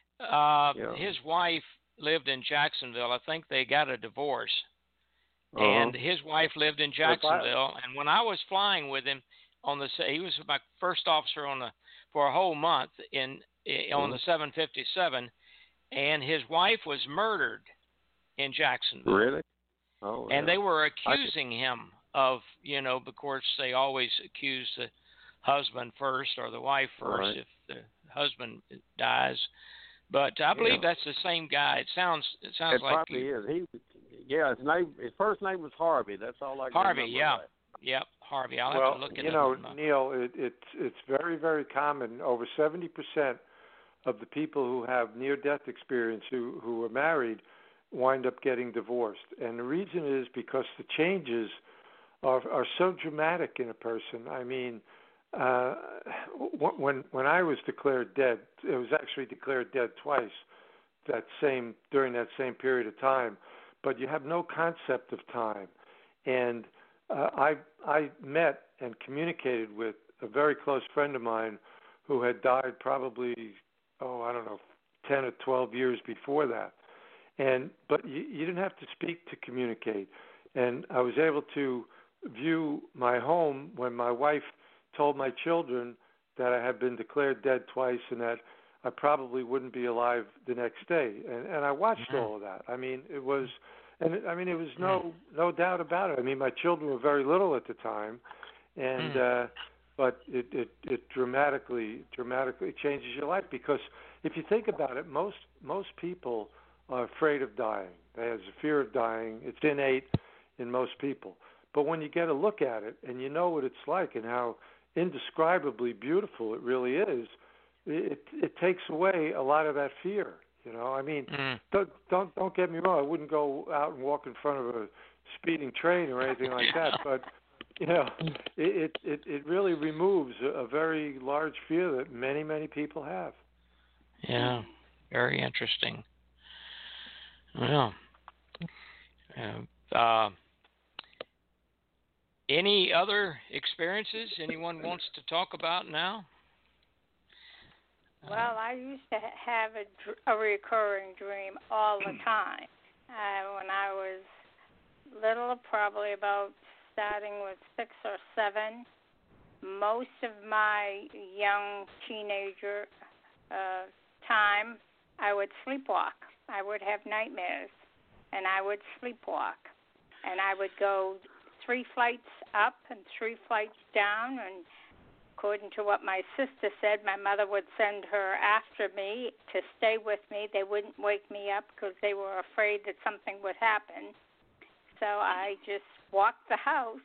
Uh, Yeah. His wife lived in Jacksonville. I think they got a divorce, Uh-huh. and his wife lived in If I- Jacksonville. And when I was flying with him on the, he was my first officer on the for a whole month in, in on the seven fifty-seven, and his wife was murdered in Jacksonville. Really? Oh, And yeah. they were I accusing him of, you know, of course they always accuse the husband first or the wife first Right. if the husband dies. But I believe Yeah. that's the same guy. It sounds it sounds It like probably is. He, yeah, his name, his first name was Harvey. That's all I can Harvey. remember. Yeah, Right. yep, Harvey. I'll well, have to look it you up. know, in my- Neil, it, it's it's very very common. Over seventy percent of the people who have near-death experience who who are married wind up getting divorced, and the reason is because the changes are are so dramatic in a person. I mean, uh, when when I was declared dead, it was actually declared dead twice. That same during that same period of time, but you have no concept of time, and uh, I I met and communicated with a very close friend of mine who had died probably oh I don't know ten or twelve years before that, and but you, you didn't have to speak to communicate, and I was able to view my home when my wife told my children that I had been declared dead twice and that I probably wouldn't be alive the next day, and and I watched Mhm. all of that. I mean, it was, and it, I mean, it was no no doubt about it. I mean, my children were very little at the time, and Mm. uh, but it, it it dramatically dramatically changes your life because if you think about it, most most people are afraid of dying. There's a fear of dying. It's innate in most people. But when you get a look at it and you know what it's like and how indescribably beautiful it really is, it it takes away a lot of that fear. You know, I mean, Mm. don't don't don't get me wrong. I wouldn't go out and walk in front of a speeding train or anything like that. But you know, it it it really removes a, a very large fear that many many people have. Yeah, very interesting. Well, uh, uh, any other experiences anyone wants to talk about now? Well, I used to ha- have a, dr- a recurring dream all the time. Uh, when I was little, probably about starting with six or seven, most of my young teenager uh, time, I would sleepwalk. I would have nightmares, and I would sleepwalk. And I would go three flights up and three flights down, and according to what my sister said, my mother would send her after me to stay with me. They wouldn't wake me up because they were afraid that something would happen. So I just walked the house,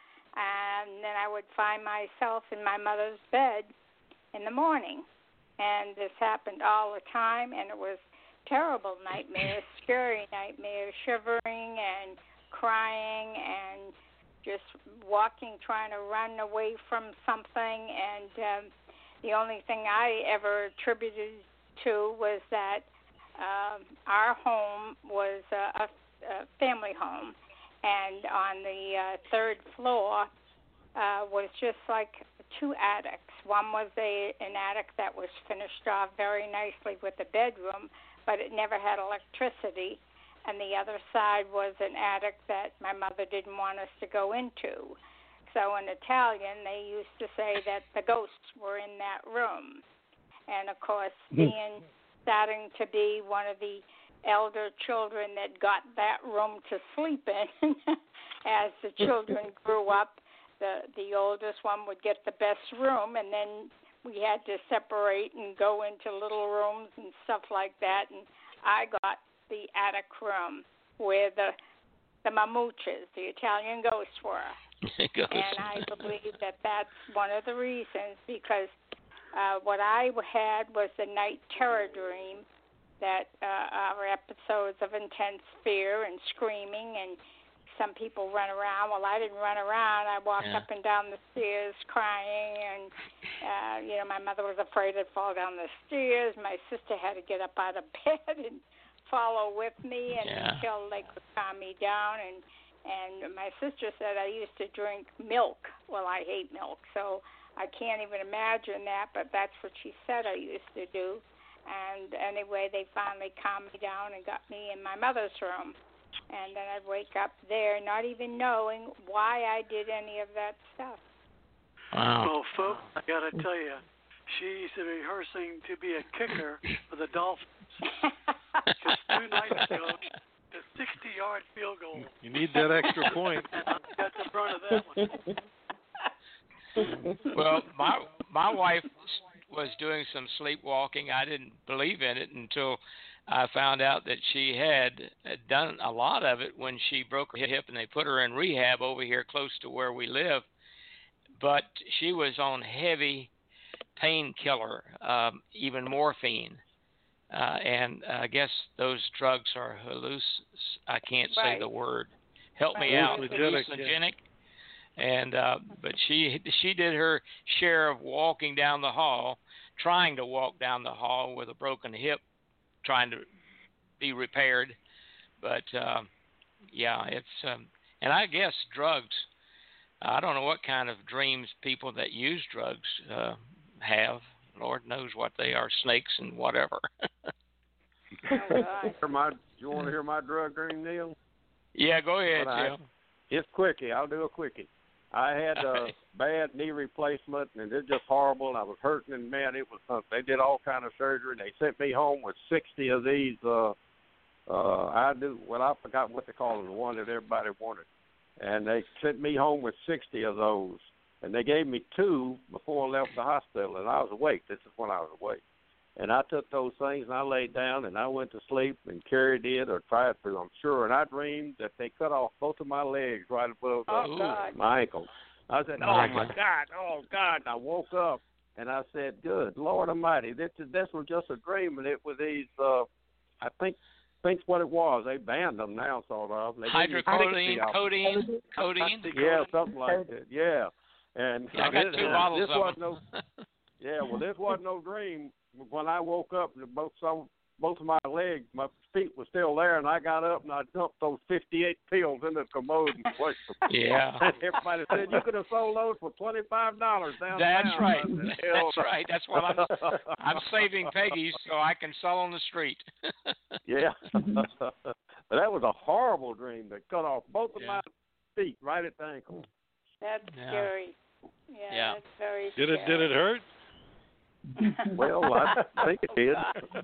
and then I would find myself in my mother's bed in the morning. And this happened all the time, and it was terrible nightmares, scary nightmares, shivering and crying and just walking, trying to run away from something. And um, the only thing I ever attributed to was that um, our home was a, a family home, and on the uh, third floor uh, was just like two attics. One was a an attic that was finished off very nicely with a bedroom, but it never had electricity. And the other side was an attic that my mother didn't want us to go into. So in Italian, they used to say that the ghosts were in that room. And, of course, being starting to be one of the elder children that got that room to sleep in, as the children grew up, the, the oldest one would get the best room, and then we had to separate and go into little rooms and stuff like that. And I got the attic room where the the mamouches, the Italian ghosts, were. And I believe that that's one of the reasons, because uh, what I had was the night terror dream, that uh, our episodes of intense fear and screaming and some people run around. Well, I didn't run around. I walked Yeah. up and down the stairs crying, and uh, you know, my mother was afraid I'd fall down the stairs. My sister had to get up out of bed and follow with me, and Yeah. until they could calm me down. And and my sister said I used to drink milk. Well, I hate milk, so I can't even imagine that. But that's what she said I used to do. And anyway, they finally calmed me down and got me in my mother's room. And then I'd wake up there not even knowing why I did any of that stuff. Wow. Well, folks, I got to tell you, she's rehearsing to be a kicker for the Dolphins. Just two nights ago, a sixty-yard field goal. You need that extra point. And I got the brunt of that one. Well, my my wife was doing some sleepwalking. I didn't believe in it until I found out that she had done a lot of it when she broke her hip, and they put her in rehab over here close to where we live. But she was on heavy painkiller, um, even morphine. Uh, and I guess those drugs are halluc. I can't say Right. the word. Help me Right. out. Hallucinogenic, Hallucinogenic. And uh, but she she did her share of walking down the hall, trying to walk down the hall with a broken hip, trying to be repaired. But uh, yeah, it's um, and I guess drugs. I don't know what kind of dreams people that use drugs uh, have. Lord knows what they are, snakes and whatever. Oh, God. Hear my, you want to hear my drug dream, Neil? Yeah, go ahead, But I- Jim. It's quickie. I'll do a quickie. I had a bad knee replacement, and it's just horrible. And I was hurting, and man, it was something. They did all kind of surgery. They sent me home with sixty of these. Uh, uh, I do. Well, I forgot what they call them. The one that everybody wanted, and they sent me home with sixty of those. And they gave me two before I left the hospital, and I was awake. This is when I was awake. And I took those things, and I laid down, and I went to sleep, and Carrie did, or tried to, I'm sure. And I dreamed that they cut off both of my legs right above Oh, God. my ankle. I said, Oh, oh, my my God. God, oh, God. And I woke up, and I said, good Lord Almighty, this, this was just a dream, and it was these, uh, I think, think's what it was. They banned them now, sort of. They gave me Hydrocodone, sixty of them. codeine, codeine. Yeah, something like that. Yeah, and Yeah, I got this, two bottles this of wasn't them. no. Yeah, well, this wasn't no dream. When I woke up, both some both of my legs, my feet were still there, and I got up and I dumped those fifty-eight pills in the commode and pushed them. Yeah. And everybody said you could have sold those for twenty-five dollars downtown. That's right. I said, That's "Hell." right. That's what I'm. I'm saving Peggy's so I can sell on the street. Yeah, but that was a horrible dream. They cut off both of Yeah. my feet right at the ankle. That's Yeah. scary. Yeah, Yeah. that's very Did scary. it? Did it hurt? Well, I think it did.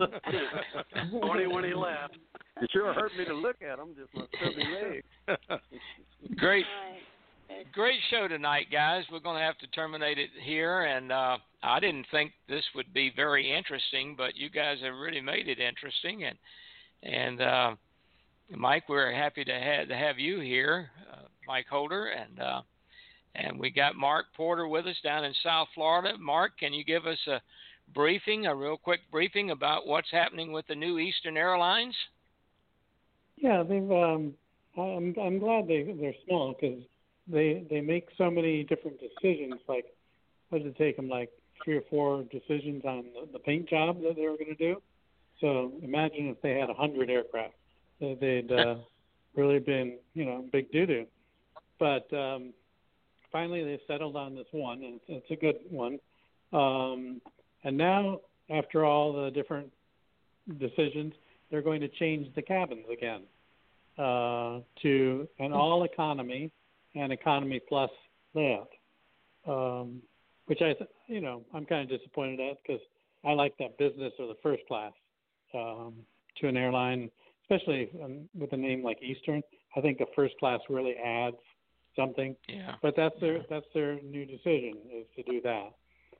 Only when he laughed. It sure hurt me to look at them, just my stubby legs. Great, Right. great show tonight, guys. We're going to have to terminate it here, and uh, I didn't think this would be very interesting, but you guys have really made it interesting. And and uh, Mike, we're happy to have to have you here, uh, Mike Holder, and uh, and we got Mark Porter with us down in South Florida. Mark, can you give us a briefing, a real quick briefing about what's happening with the new Eastern Airlines? Yeah, they've. Um, I'm I'm glad they they're small because they they make so many different decisions. Like, what did it take them? Like three or four decisions on the, the paint job that they were going to do. So imagine if they had a hundred aircraft, that they'd uh, really been you know big doo doo. But um, finally, they settled on this one, and it's, it's a good one. Um, and now, after all the different decisions, they're going to change the cabins again uh, to an all economy and economy plus layout, um, which I, th- you know, I'm kind of disappointed at because I like that business or the first class um, to an airline, especially um, with a name like Eastern. I think a first class really adds something. Yeah. But that's their that's their new decision is to do that.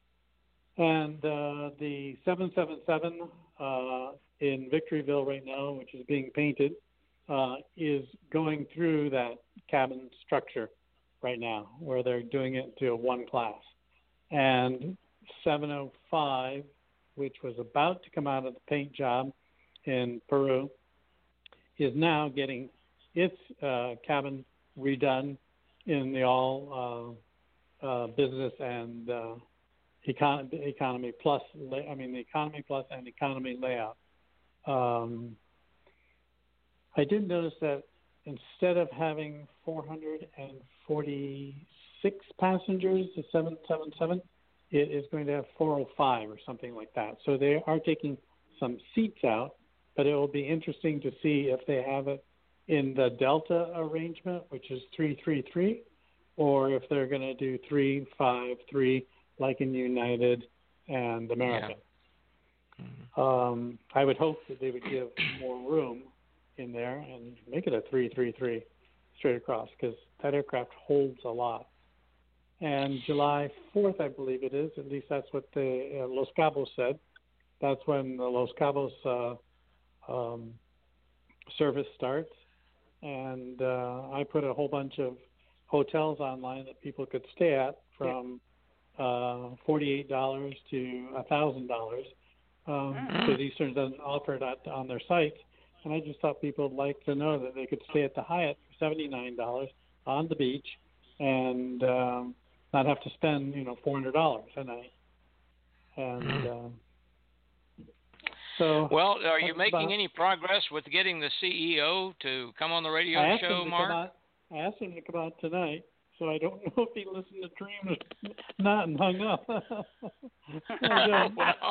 And uh, the seven seven seven uh, in Victoryville right now, which is being painted, uh, is going through that cabin structure right now, where they're doing it to a one class. And seven oh five, which was about to come out of the paint job in Peru, is now getting its uh, cabin redone in the all uh, uh, business and uh, econ- economy plus. I mean, the economy plus and economy layout. Um, I did notice that instead of having four hundred forty-six passengers, the seven seventy-seven, it is going to have four oh five or something like that. So they are taking some seats out, but it will be interesting to see if they have it in the Delta arrangement, which is three three three, or if they're going to do three five three like in United and American. Yeah. Mm-hmm. Um, I would hope that they would give more room in there and make it a three three three straight across, because that aircraft holds a lot. And July fourth, I believe it is, at least that's what the uh, Los Cabos said. That's when the Los Cabos uh, um, service starts. And uh, I put a whole bunch of hotels online that people could stay at from uh, forty-eight dollars to one thousand dollars, um, because Eastern doesn't offer that on their site. And I just thought people would like to know that they could stay at the Hyatt for seventy-nine dollars on the beach and um, not have to spend, you know, four hundred dollars a night. And uh, so. Well, are you making about, any progress with getting the C E O to come on the radio I show, Mark? Out, I asked him to come out tonight, so I don't know if he listened to Dream or not and hung up. well,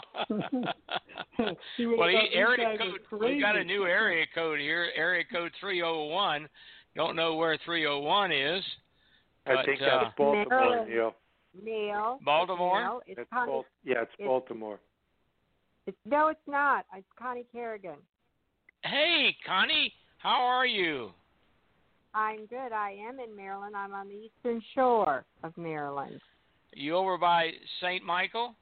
he well he, area code, we've got a new area code here, area code three oh one. Don't know where three oh one is. I but, think uh, that's Baltimore, Neil. Neil. Baltimore? Neil, it's it's Connie, Bal- yeah, it's, it's Baltimore. It's, no, it's not. It's Connie Kerrigan. Hey, Connie, how are you? I'm good. I am in Maryland. I'm on the eastern shore of Maryland. You over by Saint Michael?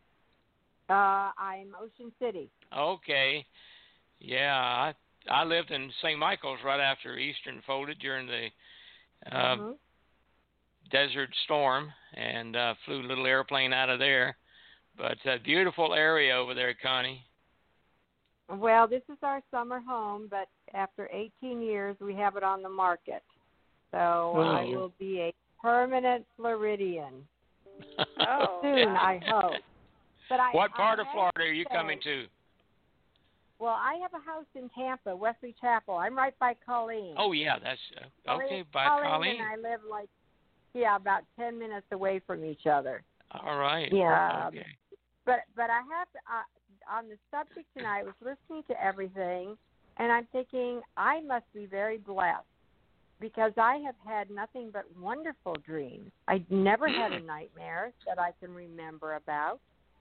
Uh, I'm Ocean City. Okay. Yeah, I I lived in Saint Michael's right after Eastern folded during the uh, mm-hmm. Desert Storm, and uh, flew a little airplane out of there. But a beautiful area over there, Connie. Well, this is our summer home, but after eighteen years, we have it on the market. So oh. I will be a permanent Floridian oh, soon, I hope. But I, what part I of Florida are you say, coming to? Well, I have a house in Tampa, Wesley Chapel. I'm right by Colleen. Oh, yeah, that's uh, okay, Colleen, by Colleen. Colleen. And I live like, yeah, about ten minutes away from each other. All right. Yeah. Okay. But but I have to, uh, on the subject tonight, I was listening to everything, and I'm thinking I must be very blessed because I have had nothing but wonderful dreams. I never had a nightmare that I can remember about.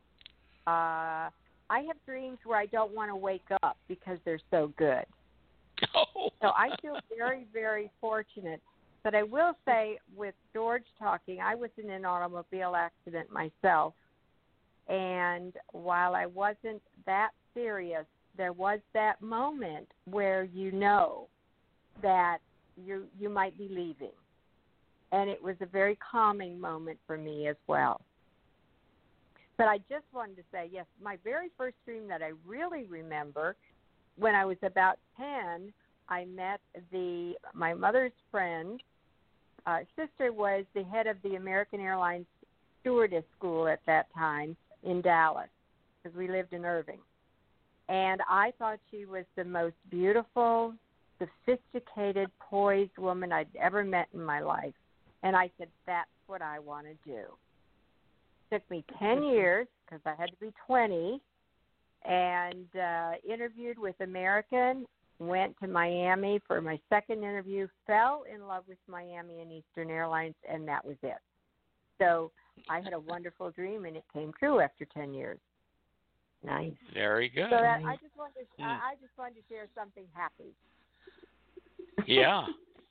Uh, I have dreams where I don't want to wake up because they're so good. Oh. So I feel very, very fortunate. But I will say, with George talking, I was in an automobile accident myself. And while I wasn't that serious, there was that moment where you know that you you might be leaving. And it was a very calming moment for me as well. But I just wanted to say, yes, my very first dream that I really remember, when I was about ten, I met the my mother's friend. Uh, sister was the head of the American Airlines stewardess school at that time in Dallas, because we lived in Irving. And I thought she was the most beautiful, sophisticated, poised woman I'd ever met in my life. And I said, that's what I want to do. It took me ten years, because I had to be twenty, and uh, interviewed with American, went to Miami for my second interview, fell in love with Miami and Eastern Airlines, and that was it. So I had a wonderful dream, and it came true after ten years. Nice. Very good. So that, I just wanted to, mm. I, I just wanted to share something happy. Yeah.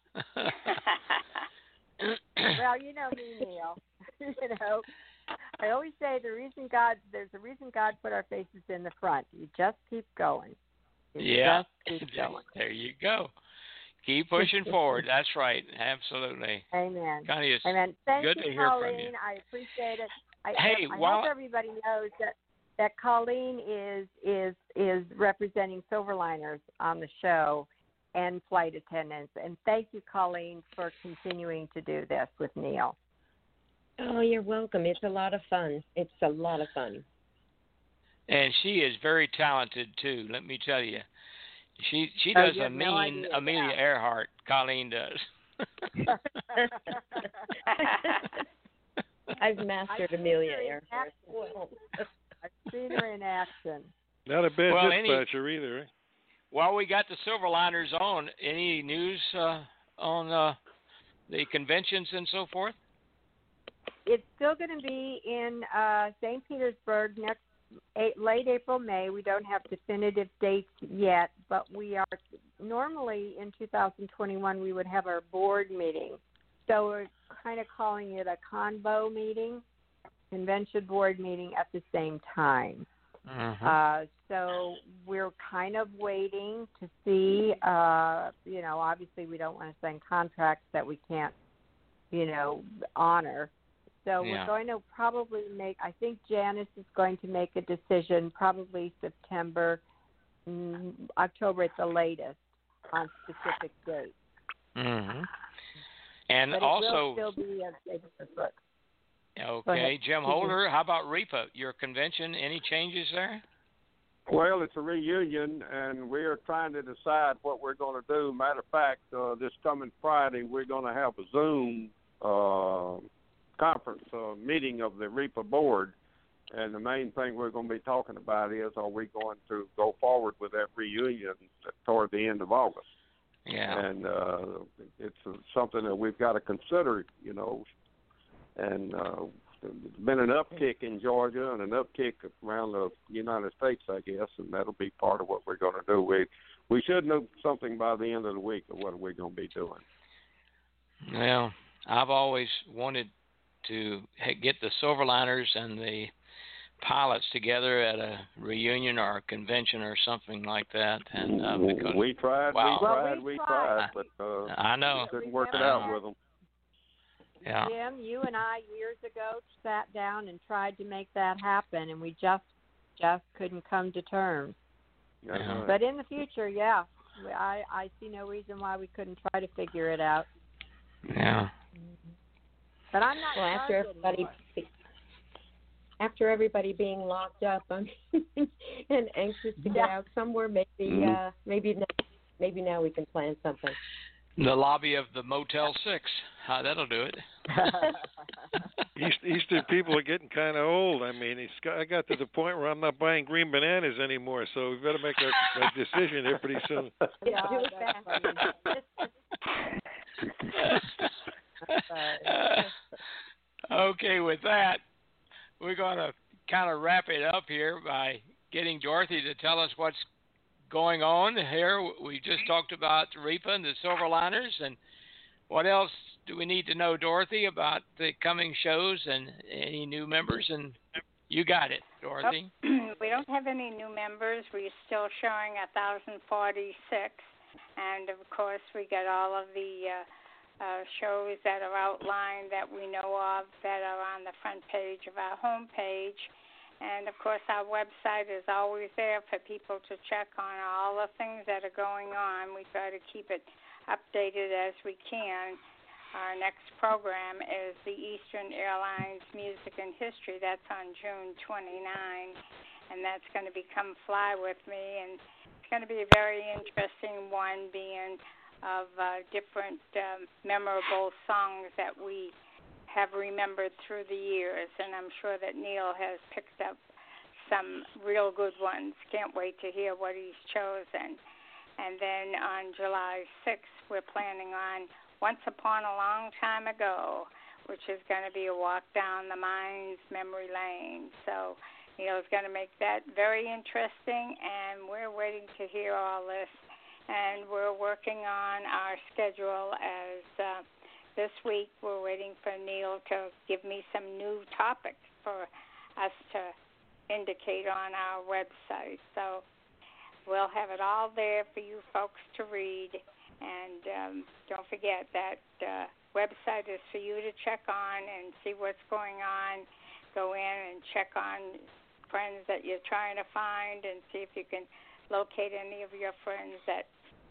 Well, you know me, Neil. You know, I always say the reason God, there's a reason God put our faces in the front. You just keep going. You yeah. Just keep going. There you go. Keep pushing forward. That's right. Absolutely. Amen. Connie, it's Amen. Thank good you, to hear Colleen. from you. I appreciate it. I, hey, I, I while, hope everybody knows that, that Colleen is is is representing Silverliners on the show, and flight attendants. And thank you, Colleen, for continuing to do this with Neil. Oh, you're welcome. It's a lot of fun. It's a lot of fun. And she is very talented too. Let me tell you, she she Oh, does you a have no mean idea, Amelia yeah. Earhart. Colleen does. I've mastered Amelia Earhart. I've seen her in action. Not a bad Well, any- dispatcher either. Eh? While we got the Silverliners on, any news uh, on uh, the conventions and so forth? It's still going to be in uh, Saint Petersburg next eight, late April, May. We don't have definitive dates yet, but we are normally in two thousand twenty-one we would have our board meeting. So we're kind of calling it a convo meeting, convention board meeting at the same time. Mm-hmm. Uh, so we're kind of waiting to see, uh, you know, obviously we don't want to sign contracts that we can't, you know, honor. So Yeah. we're going to probably make, I think Janice is going to make a decision probably September, mm, October at the latest on specific dates. Mm-hmm. And But it also, will still be at Saint Petersburg. okay, Jim Holder, how about REPA, your convention? Any changes there? Well, it's a reunion, and we're trying to decide what we're going to do. Matter of fact, uh, this coming Friday, we're going to have a Zoom uh, conference uh, meeting of the REPA board, and the main thing we're going to be talking about is, are we going to go forward with that reunion toward the end of August? Yeah. And uh, it's uh, something that we've got to consider, you know, and uh, there's been an uptick in Georgia and an uptick around the United States, I guess, and that'll be part of what we're going to do. We we should know something by the end of the week of what we're going to be doing. Well, I've always wanted to get the Silverliners and the pilots together at a reunion or a convention or something like that. And uh, because, we tried, wow. we tried, Well, we we tried. tried, but uh, I know. we couldn't work it out with them. Yeah. Jim, you and I years ago sat down and tried to make that happen, and we just just couldn't come to terms. Uh-huh. But in the future, yeah, I I see no reason why we couldn't try to figure it out. Yeah. But I'm not Well, after charged everybody, anymore. after everybody being locked up, I mean, and anxious to get Yeah. out somewhere, maybe, Mhm. uh, maybe, now, maybe now we can plan something. The lobby of the Motel Six. Uh, that'll do it. East, Eastern people are getting kind of old. I mean, it's got, I got to the point where I'm not buying green bananas anymore, so we've got to make a, a decision here pretty soon. Yeah, Do it that's Uh, okay, with that, we're going to kind of wrap it up here by getting Dorothy to tell us what's going on here. We just talked about REPA and the Silverliners, and what else do we need to know, Dorothy, about the coming shows and any new members? And you got it, Dorothy. Oh, we don't have any new members. We're still showing one thousand forty-six, and of course we get all of the uh, uh, shows that are outlined that we know of that are on the front page of our homepage. And, of course, our website is always there for people to check on all the things that are going on. We try to keep it updated as we can. Our next program is the Eastern Airlines Music and History. That's on June twenty-ninth, and that's going to become Fly With Me. And it's going to be a very interesting one, being of uh, different um, memorable songs that we have remembered through the years, and I'm sure that Neil has picked up some real good ones. Can't wait to hear what he's chosen. And then on July sixth, we're planning on Once Upon a Long Time Ago, which is going to be a walk down the mind's memory lane. So Neil's going to make that very interesting, and we're waiting to hear all this. And we're working on our schedule as uh, this week we're waiting for Neil to give me some new topics for us to indicate on our website. So we'll have it all there for you folks to read. And um, don't forget that uh, website is for you to check on and see what's going on. Go in and check on friends that you're trying to find and see if you can locate any of your friends that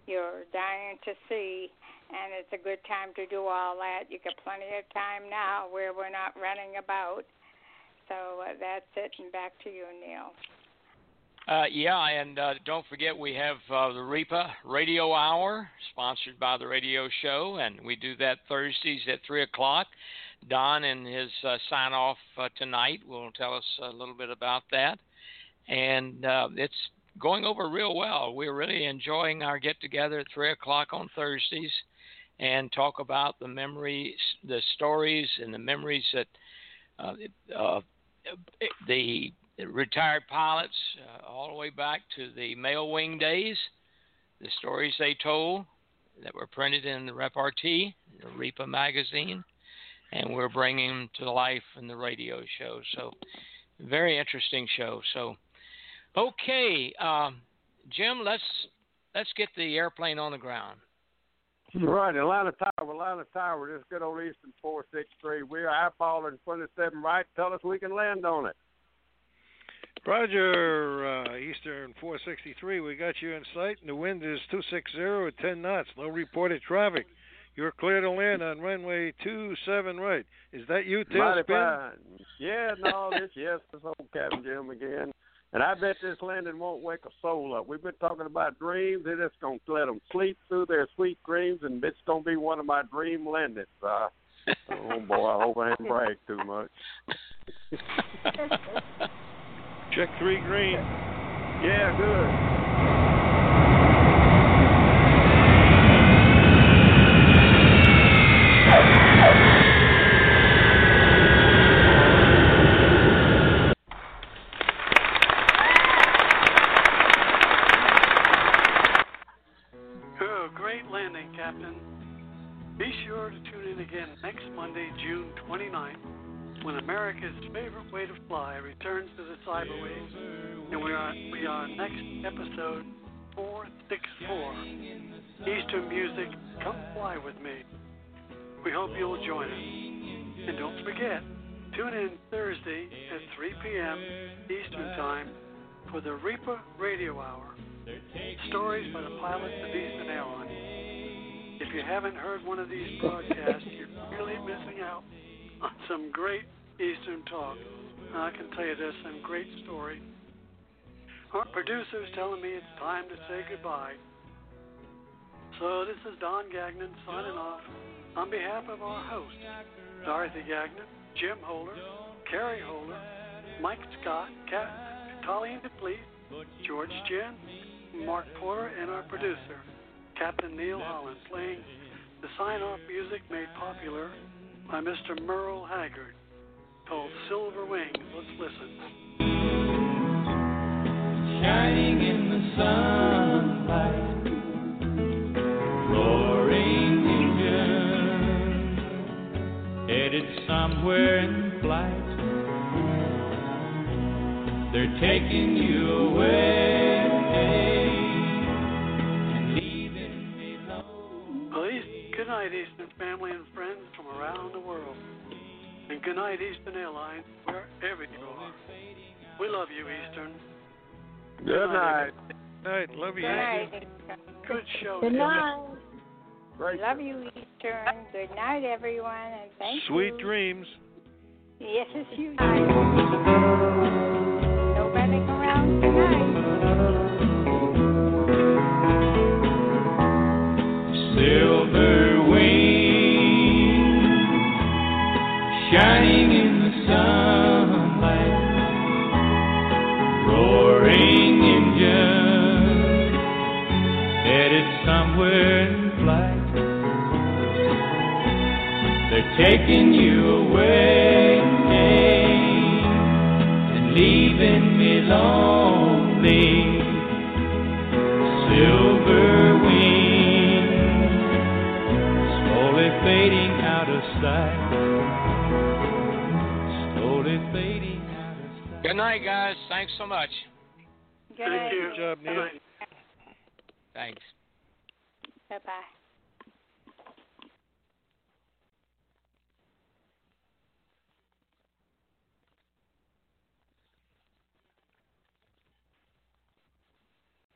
you're dying to see, and it's a good time to do all that. You got plenty of time now where we're not running about. So uh, that's it, and back to you, Neil. Uh, yeah, and uh, don't forget we have uh, the R I P A Radio Hour, sponsored by the radio show, and we do that Thursdays at three o'clock. Don, in his uh, sign-off uh, tonight, will tell us a little bit about that. And uh, it's going over real well. We're really enjoying our get-together at three o'clock on Thursdays and talk about the memories, the stories and the memories that uh, uh, the retired pilots uh, all the way back to the mail wing days, the stories they told that were printed in the Repartee, the R I P A magazine, and we're bringing them to life in the radio show. So very interesting show. So, okay, um, Jim, let's let's get the airplane on the ground. Right, Atlanta Tower, Atlanta Tower, this good old Eastern four six three. We are eyeballing twenty-seven right. Tell us we can land on it. Roger, uh, Eastern four sixty-three, we got you in sight, and the wind is two sixty at ten knots. No reported traffic. You're clear to land on runway two seven right. Is that you, Tailspin? Yeah, no, this, yes, this old Captain Jim again. And I bet this landing won't wake a soul up. We've been talking about dreams, and it's going to let them sleep through their sweet dreams, and it's going to be one of my dream landings. Uh, oh, boy, I hope I didn't brag too much. Check three green. Yeah, good. Oh, great landing, Captain. Be sure to tune in again next Monday, June twenty-ninth, when America's favorite way to fly returns to the cyberwaves, and we are we are next episode four sixty-four, Eastern Music, Come Fly With Me. We hope you'll join us. And don't forget, tune in Thursday at three p.m. Eastern Time for the R I P A Radio Hour, stories by the pilots of Eastern Airlines. If you haven't heard one of these broadcasts, you're really missing out on some great Eastern talk. And I can tell you there's some great stories. Our producer's telling me it's time to say goodbye. So this is Don Gagnon signing off on behalf of our hosts, Dorothy Gagnon, Jim Holder, Carrie Holder, Mike Scott, Kat, Colleen DePleet, George Jen, Mark Porter, and our producer, Captain Neil Holland, playing the sign-off music made popular by Mister Merle Haggard, called Silver Wings. Let's listen. Shining in the sunlight, roaring engine, headed somewhere in flight. They're taking you away and leaving me alone. Well, good night, Eastern family and friends from around the world. And good night, Eastern Airlines, wherever you are. We love you, Eastern. Good, good night. Good night. Love you, Good night. Eastern. Good show. Good night. Great. Love you, Eastern. Good night, everyone, and thank Sweet you. dreams. Yes, you do. Nobody around tonight. Silver wings shining in the sunlight, roaring engine headed somewhere in flight. They're taking you away and leaving me lonely. Silver wings slowly fading out of sight. Slowly fading out of sight. Good night, guys. Thanks so much. Good night. Thank you. Good job, Neil. Thanks. Bye-bye.